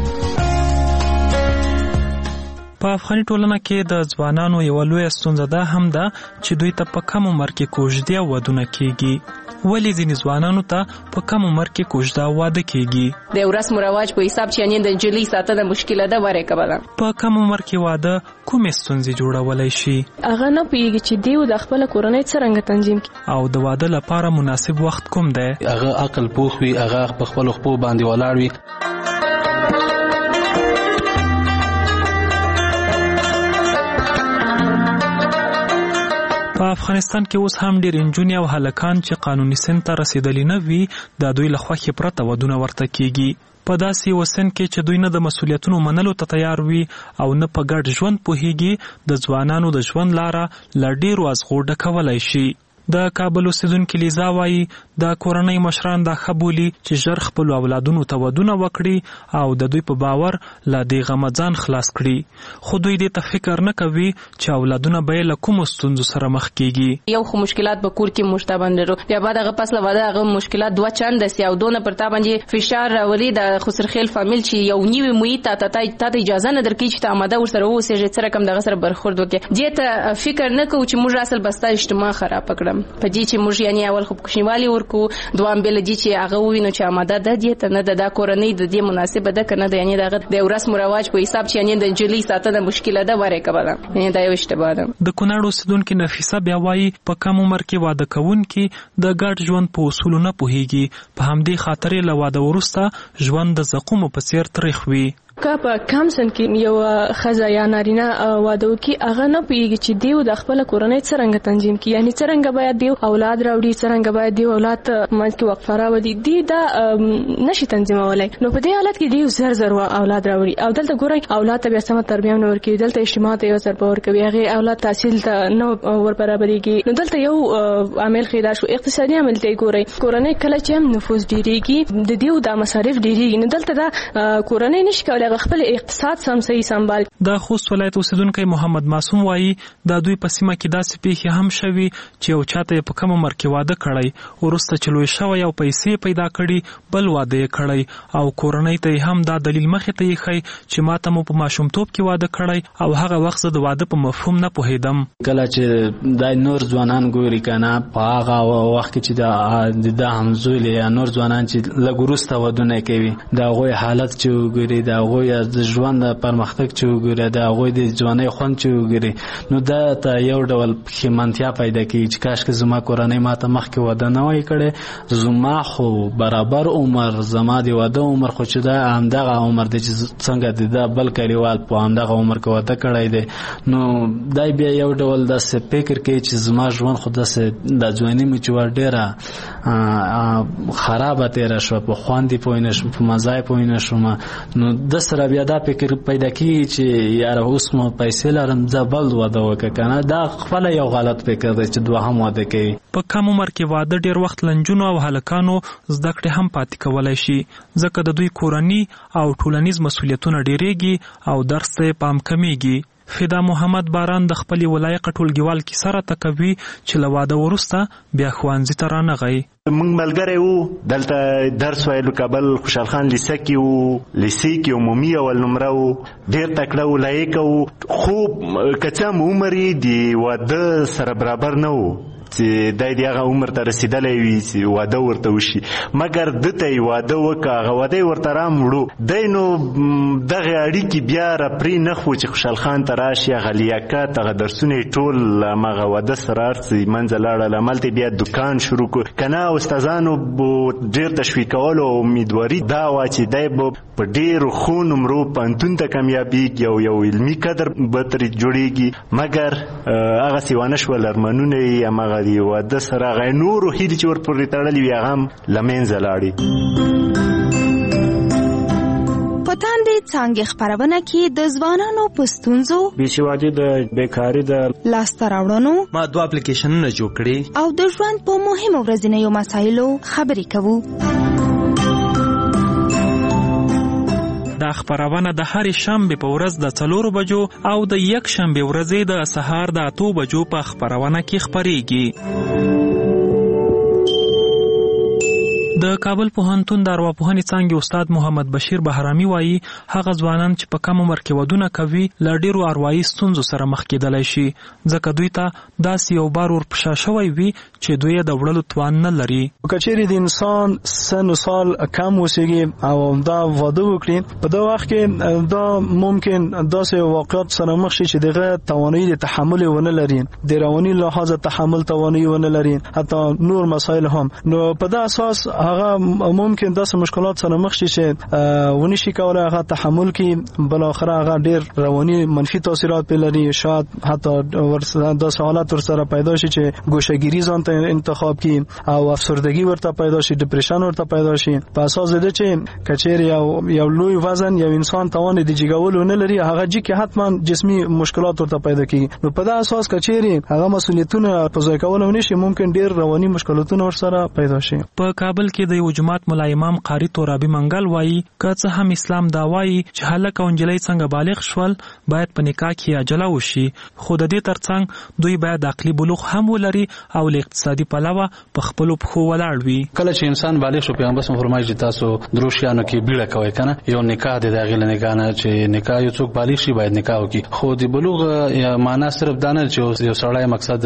په افغاني ټولنه کې د ځوانانو یوه لویه ستونزه دا هم ده چې دوی ته په کم عمر کې کوژدې او ودونه کېږي. ولې ځینې ځوانانو ته په کم عمر کې کوژده او واده کېږي؟ د رسم و رواج په حساب چې یعنې د نجلۍ ساتنه مشکله ده ورې کوله. په کم عمر کې واده کومې ستونزې جوړولی شي؟ هغه نه پوهېږي چې دیو د خپله کورنۍ څرنګه تنظیم کړي او د واده لپاره مناسب وخت کوم دی. هغه عقل پوخ وي، هغه په خپلو خپو باندې ولاړ وي. په افغانستان کې اوس هم ډېر نجونې او هلکان چې قانوني سن ته رسېدلي نه وي د دوی له خوښې پرته ودونه ورته کېږي. په داسې یو سن کې چې دوی نه د مسؤلیتونو منلو ته تیار وي او نه په ګډ ژوند پوهېږي، د ځوانانو د ژوند لاره له ډېرو ازغو ډکولی شي. د کابل اوسیدونکي لیزا وایي د کورنۍ مشران دا ښه بولي چې ژر خپلو اولادونو ته ودونه وکړي او د دوی په باور له دې غمه ځان خلاص کړي. خو دوی دې ته فکر نه کوي چې اولادونه به یې له کومو ستونزو سره مخ کېږي. یو خو مشکلات به کور کې موږ ته باندې لرو، بیا بعد هغه پس له واده هغه مشکلات دوه چنده سي او دونه پر تا باندې فشار راولي د خسرخیل فامیل چې یو نوی محیط ته ته اجازه نه درکوي چې ته آماده ورسره واوسېږې، څه رقم دغه سره برخورد وکړې. دې ته فکر نه کوو چې موږ اصل بستا اجتماع خراب کړم په دې چې موږ یعنی اول خو کوچنیوالي ورکو، دوام بل دي چې هغه وینو چې آماده ده دې ته نه د کورنۍ د دې مناسبه ده کنه د یعنی دغه د رسم و رواج په حساب چې یعنی د نجلۍ ساتنه مشکله ده ورې کوله. یعنی دا یو اشتباه ده. د کونړ اوسیدونکي نفیسه بیا وایي په کم عمر کې واده کوونکي د ګډ ژوند په اصولو نه پوهېږي، په همدې خاطر یې له واده وروسته ژوند د زقومو په څېر تریخ وي. که په کم سن کې یو ښځه یا نارینه واده وکړي، هغه نه پوهېږي چې دیو د خپله کورنۍ څرنګه تنظیم کړي، یعنې څرنګه باید دیو اولاد راوړي، څرنګه باید دیو اولاد ته منځ کې وقفه راولي، دی دا نشي تنظیمولی. نو په دې حالت کې دیو زر زر اولاد راوړي او دلته ګورئ اولاد ته بیا سمه تربیه نه ورکوي، دلته اجتماع ته یو ضربه ورکوي، هغې اولاد تحصیل ته نه ور برابرېږي. نو دلته یو عامل ښه دا شو، اقتصادي عامل ته یې ګورئ. کورنۍ کله چې هم نفوذ ډېرېږي د دیو دا مصارف ډېرېږي، نو دلته دا کورنۍ نشي کولی هغه خپل اقتصاد سم صحیح سنبال. د خوست ولایت اوسیدونکی محمد معصوم وایي د دوی په سیمه کې داسې پیښې هم شوي چې یو چاته یې په کم عمر کې واده کړی، وروسته چې لوی شوی او پیسې پیدا کړي بل واده یې کړی او کورنۍ ته یې هم دا دلیل مخې ته ایښی چې ما ته مو په ماشومتوب کې واده کړی او هغه وخت زه د واده په مفهوم نه پوهېدم. کله چې دا نور ځوانان ګوري کنه په هغه وخت کې چې د د همزولی یا نور ځوانان چې لږ وروسته ودونه کوي، د هغوی حالت چې وګوري، د هغوی د ژوند د پرمختګ چې وګوري، د هغوی د ځوانۍ خوند چې وګوري، نو دا ته یو ډول پښیمانتیا پیدا کوي چې کاشکې زما کورنۍ ما ته مخکې واده نه وای کړی، زما خو برابر عمر، زما د واده عمر خو چې دا همدغه عمر دی چې څنګه د دا بل کلیوال په همدغه عمر کې واده کړی دی. نو دا بیا یو ډول داسې فکر کوي چې زما ژوند خو داسې د ځوانۍ مې چې وه ډېره خرابه تېره شوه، په خوند یې پوه نه شوم، په مزه یې پوه نه شوم. نو ده سره بیا دا فکر پیدا کیږي چې یاره اوس مو پیسې لرم زه بل واده وکړه کنه. دا خپله یو غلط فکر دی چې دوهم واده کوي. په کم عمر کې واده ډېر وخت له نجونو او هلکانو زده کړې هم پاتې کولی شي، ځکه د دوی کورني او ټولنیز مسؤلیتونه ډېرېږي او درس ته یې پام کمیږي. فدا محمد باران د خپلې ولایقه ټولګیوال کیسه راته کوي چې له واده وروسته بیا ښوونځي ته رانغی. موږ ملګری وو، دلته درس ویلو، کابل خوشحال خان لیسه کې وو، لیسې کې عمومي اول نمره وو، ډېر تکړه وو، لایق وو، خو که څه هم عمر یې د واده سره برابر نه وو. چې دای دی هغه عمر ته رسیدلی وي چې واده ورته وشي مګر دته یې واده وکړه هغه واده یې ورته راموړو دی نو دغه اړیکې بیا راپرې نه خو چې خوشحال خان ته راشي هغه لیاقت هغه درسونه یې ټول هماغه واده سره هر څه منځه لاړل هملته بیا دوکان شروع کړو که نه استادانو به ډېر تشویقولو او امیدواري دا وه چې دی به په ډېرو ښو نمرو پوهنتون ته کامیابېږي او یو علمي قدر به ترې جوړېږي مګر هغسې ونه شول ارمانونه یې هماغه د واده سره هغه نورو هیلې چې ورپورې تړلې وي هغه هم له منځه لاړې. په تاندې څانګې خپرونه کې د ځوانانو په ستونزو بېسوادي د بیکاري د لاسته راوړنو ما دوه اپلیکیشنونه جوړ کړي او د ژوند په مهمو ورځنیو مسایلو خبرې کوو. دا خبرونه د هر شنبه په ورځ د څلورو بجو او د یک شنبه ورځې د سهار د اتو بجو په خبرونه کې خبرېږي. د کابل پوهنتون د ارواپوهنې څانګې استاد محمد بشیر بهرامي وایي هغه ځوانان چې په کم عمر کې ودونه کوي له ډېرو اروايي ستونزو سره مخ کېدلی شي ځکه دوی ته داسې یو بار ورپشا شوی وي چې دوی د وړلو توان نه لري. که چیرې د انسان سن و سال کم اوسېږي او دا واده وکړي په دا وخت کې دا ممکن داسې واقعات سره مخ شي چې دغه توانایي د تحمل ونه لري د رواني لحاظ تحمل توانایي ونه لري حتی نور مسایل هم نو په دا اساس هغه ممکن داسې مشکلات سره مخ شي چې ونی شي کولای هغه تحمل کې بل اخر هغه ډېر رواني منفي تاثیرات په لري شاید حتی ورسره داسې حالات ورسره پیدا شي چې ګوشهګیری ځان ته انتخاب کړي او افسردگی ورته پیدا شي ډیپریشن ورته پیدا شي په اساس د چې کچېر یو یو لوی وزن یو انسان توان د جګولو نه لري هغه چې کې حتما جسمي مشکلات ورته پیدا کیږي نو په دا اساس کچېر هغه مسولیتونه په ځای کولو نشي ممکن ډېر رواني مشکلاتونه ورسره پیدا شي. په کابل کې د یو جماعت مولا امام قاری تورابي منګل وایي که څه هم اسلام دا وایي چې هلک او نجلۍ څنګه بالغ شول باید په نکاح کې عجله وشي خو د دې ترڅنګ دوی باید عقلي بلوغ هم ولري او له اقتصادي پلوه په خپلو پښو ولاړ وي. کله چې انسان بالغ شو پیغمبر صلی الله علیه وسلم تاسو دروشیانو کې بیړه کوي کنه یو نکاح د داخله نکاح نه چې نکاح یو څوک بالغ شي باید نکاح وکړي خو د بلوغ معنا صرف دا نه چې یو سړی مقصد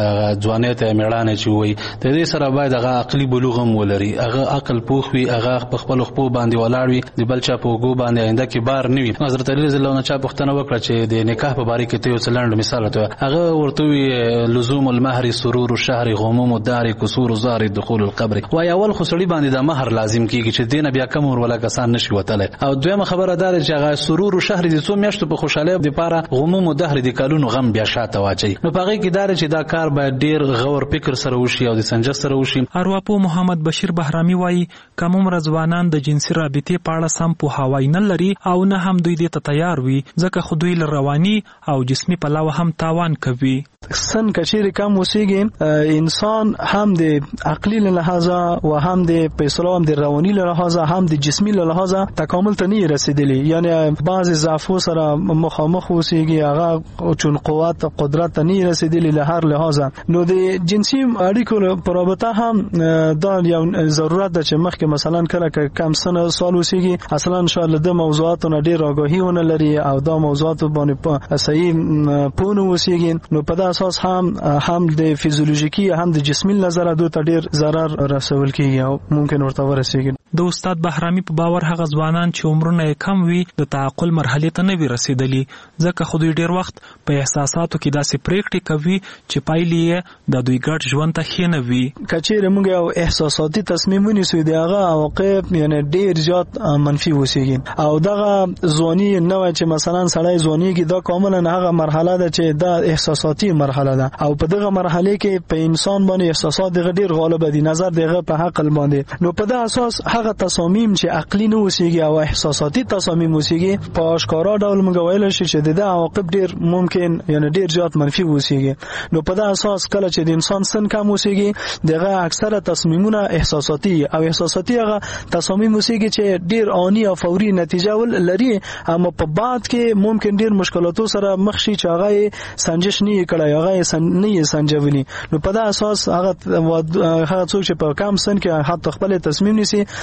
ځوانیت میړانه چې وي د دې سره باید هغه عقلي بلوغ هم ولري هغه عقل پوخ وي هغه په خپل خپل باندې ولاړ وي د بل چا په وګو باندې آینده کې بار نه وي. حضرت علی رضی الله عنه چا پوښتنه وکړه چې د نکاح په باره کې ته یو څلند مثال ته هغه ورته وی لزوم المهر سرور الشهر غموم الدار كسور الزار دخول القبر وای اول خو سړي باندې د مہر لازم کیږي چې دینه بیا کم ور ولا کسان نشي وتله او دویمه خبره دار چې هغه سرور الشهر د څو میاشتو په خوشاله د پاره غموم الدهر د کالونو غم بیا شاته واچي نو په هغه کې دار چې دا کار باید ډیر غور فکر سره وشي او د سنجش سره وشي. ارواپو محمد بشیر بهرامي وایي کوم عمر ځوانان د جنسي رابطې په اړه سم پوهاوی نه لري او نه هم دوی دې ته تیار وي ځکه خو دوی له رواني او جسمي پلوه هم تاوان کوي. سن کچېر کم اوسېږي انسان هم د عقلي له لحاظه او هم د پیسو هم د رواني له لحاظه هم د جسمي له لحاظه تکامل ته نه رسیدلی یعنی بعض ضعفو سره مخامخ اوسېږي هغه چون قوت قدرت ته نه رسیدلی له هر لحاظه نو د جنسي اړیکو په رابطه هم دا یو ضرورت ده چې مخکې مثلا کله کم سن سال اوسېږي اصلا شاید د موضوعاتو نه ډېر آگاهي ونه لري او دا موضوعات باندې په صحیح پونه اوسېږي نو په اساس هم هم د فیزیولوژیکي هم د جسمي نظر دوی ته ډېر ضرر رسول کیږي او ممکن ورته ورسیږي. د استاد بهرامي په باور هغه ځوانان چې عمرونه یې کم وي د تعقل مرحله ته نه وي رسیدلی ځکه خو دوی ډېر وخت په احساساتو کې داسې پریکړې کوي چې پایلې یې د دوی ګډ ژوند ته ښې نه وي. کچېر موږ یو احساساتي تصمیم ونیسو دی هغه عواقب یعنی ډېر زیات منفي وسیږي او دغه ځواني نه وای چې مثلا سړی ځوانيږي دا کاملا هغه مرحله ده چې دا احساساتي مرحله ده او په دغه مرحله کې په انسان باندې احساسات دغه ډېر غالب دي نظر دغه په عقل باندې نو په دا اساس هغه تصامیم چې عقلي نه وسیږي او احساساتي تصامیم وسیږي په اشکارا ډول موږ ویل شي چې د عواقب ډېر ممکن یعنی ډېر زیات منفي وسیږي نو په دا اساس کله چې د انسان سن کم وسیږي دغه اکثره تصمیمونه احساساتي او احساساتي هغه تصامیم وسیږي چې ډېر آنی او فوري نتیجه ول لري اما په بعد کې ممکن ډېر مشکلاتو سره مخ شي چې هغه سنجش نه کړي هغه سن نه سنجولي نو په دا اساس هغه هغه څوک چې په کم سن کې حتی خپل تصمیم نیسي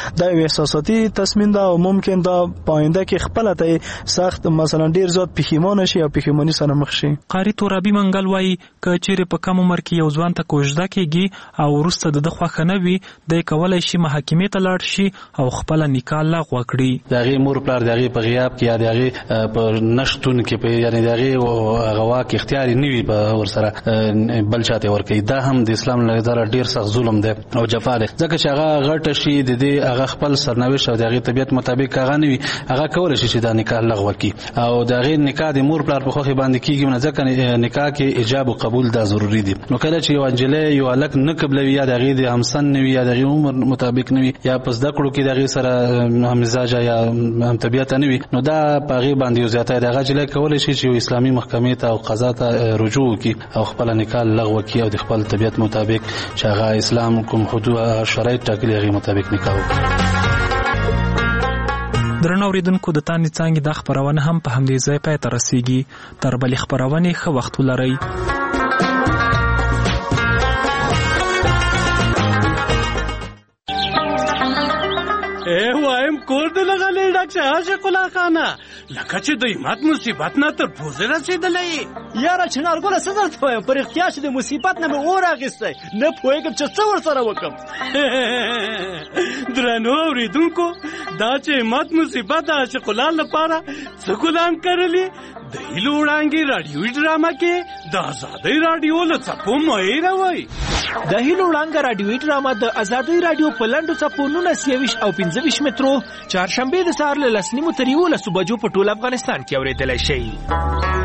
دا یو احساساتي تصمیم ده او ممکن دا پاینده کې خپل ته سخت مثلا ډیر زیات پښیمانه شي او پښیمانی سره مخ شي. قاری تورابي منګل وایي ک چیرې په کم عمر کې یو ځوان ته کوژده کېږي او وروسته د خوښه نه وي د کولای شي محاکمې ته لاړ شي او خپل نکاح لغوه کړي. دغه مور پلار دغه په غیاب کې یا دغه په نشټون کې په یعنی دغه غوا کې اختیاري نه وي په ور سره بل چاته ور کوي. دا هم د اسلام له نظر ډیر سخت ظلم دی او جفا دی ځکه چې هغه غټ شي د دې هغه خپل سرنوشت او دغه طبيعت مطابق هغه نه وي هغه کولای شي چې دا نکاح لغوه کړي او دغه نکاح د مور پلار په خوخه باندې کیږي نه ځکه نکاح کې ایجاب او قبول دا ضروری دي. نو کله چې یو انجلې یو الک نه قبلوي یا دغه د همسن نه وي یا دغه عمر مطابق نه وي یا پس د کړو کې دغه سره هم مزاج یا هم طبيعت نه وي نو دا پاغي باندې یو زیاته دغه جلې کولای شي چې اسلامي محکمې ته او قضا ته رجوع وکړي او خپل نکاح لغوه کړي او د خپل طبيعت مطابق چې هغه اسلام کوم حدود شرایط ټاکلي هغه مطابق نکاح وکړي. درنو اوریدونکو د تاندې څنګه د خبرونه هم په همدې ځای پای ته رسیدي. تر بلې خبرونه ښه وخت ولرئ. اے وایم کور دې لګلې ډاکټر عاشق الله خانه لکه چې د ایمات مصیبت نه تر پوزې رسیدلې. یاره چنارګله څه درته وایم پر اختیار چې د مصیبت نه مې اور اخیستی نه پوهېږم چې څه ورسره وکړم. درنو اورېدونکو دا چې ایمات مصیبت د عاشق الله لپاره څه ګلان کرلي د هیلو وړانګې راډیوي ډرامه کې د ازادۍ راډیو له څپو مه هېروئ. د هیلو وړانګه راډیوي ډرامه د ازادۍ راډیو په لنډو څپو نولس یویشت او پنځه ویشت مترو چهارشنبې د سهار له لس نیمو تر یولسو بجو په ټول افغانستان کې اورېدلی شئ.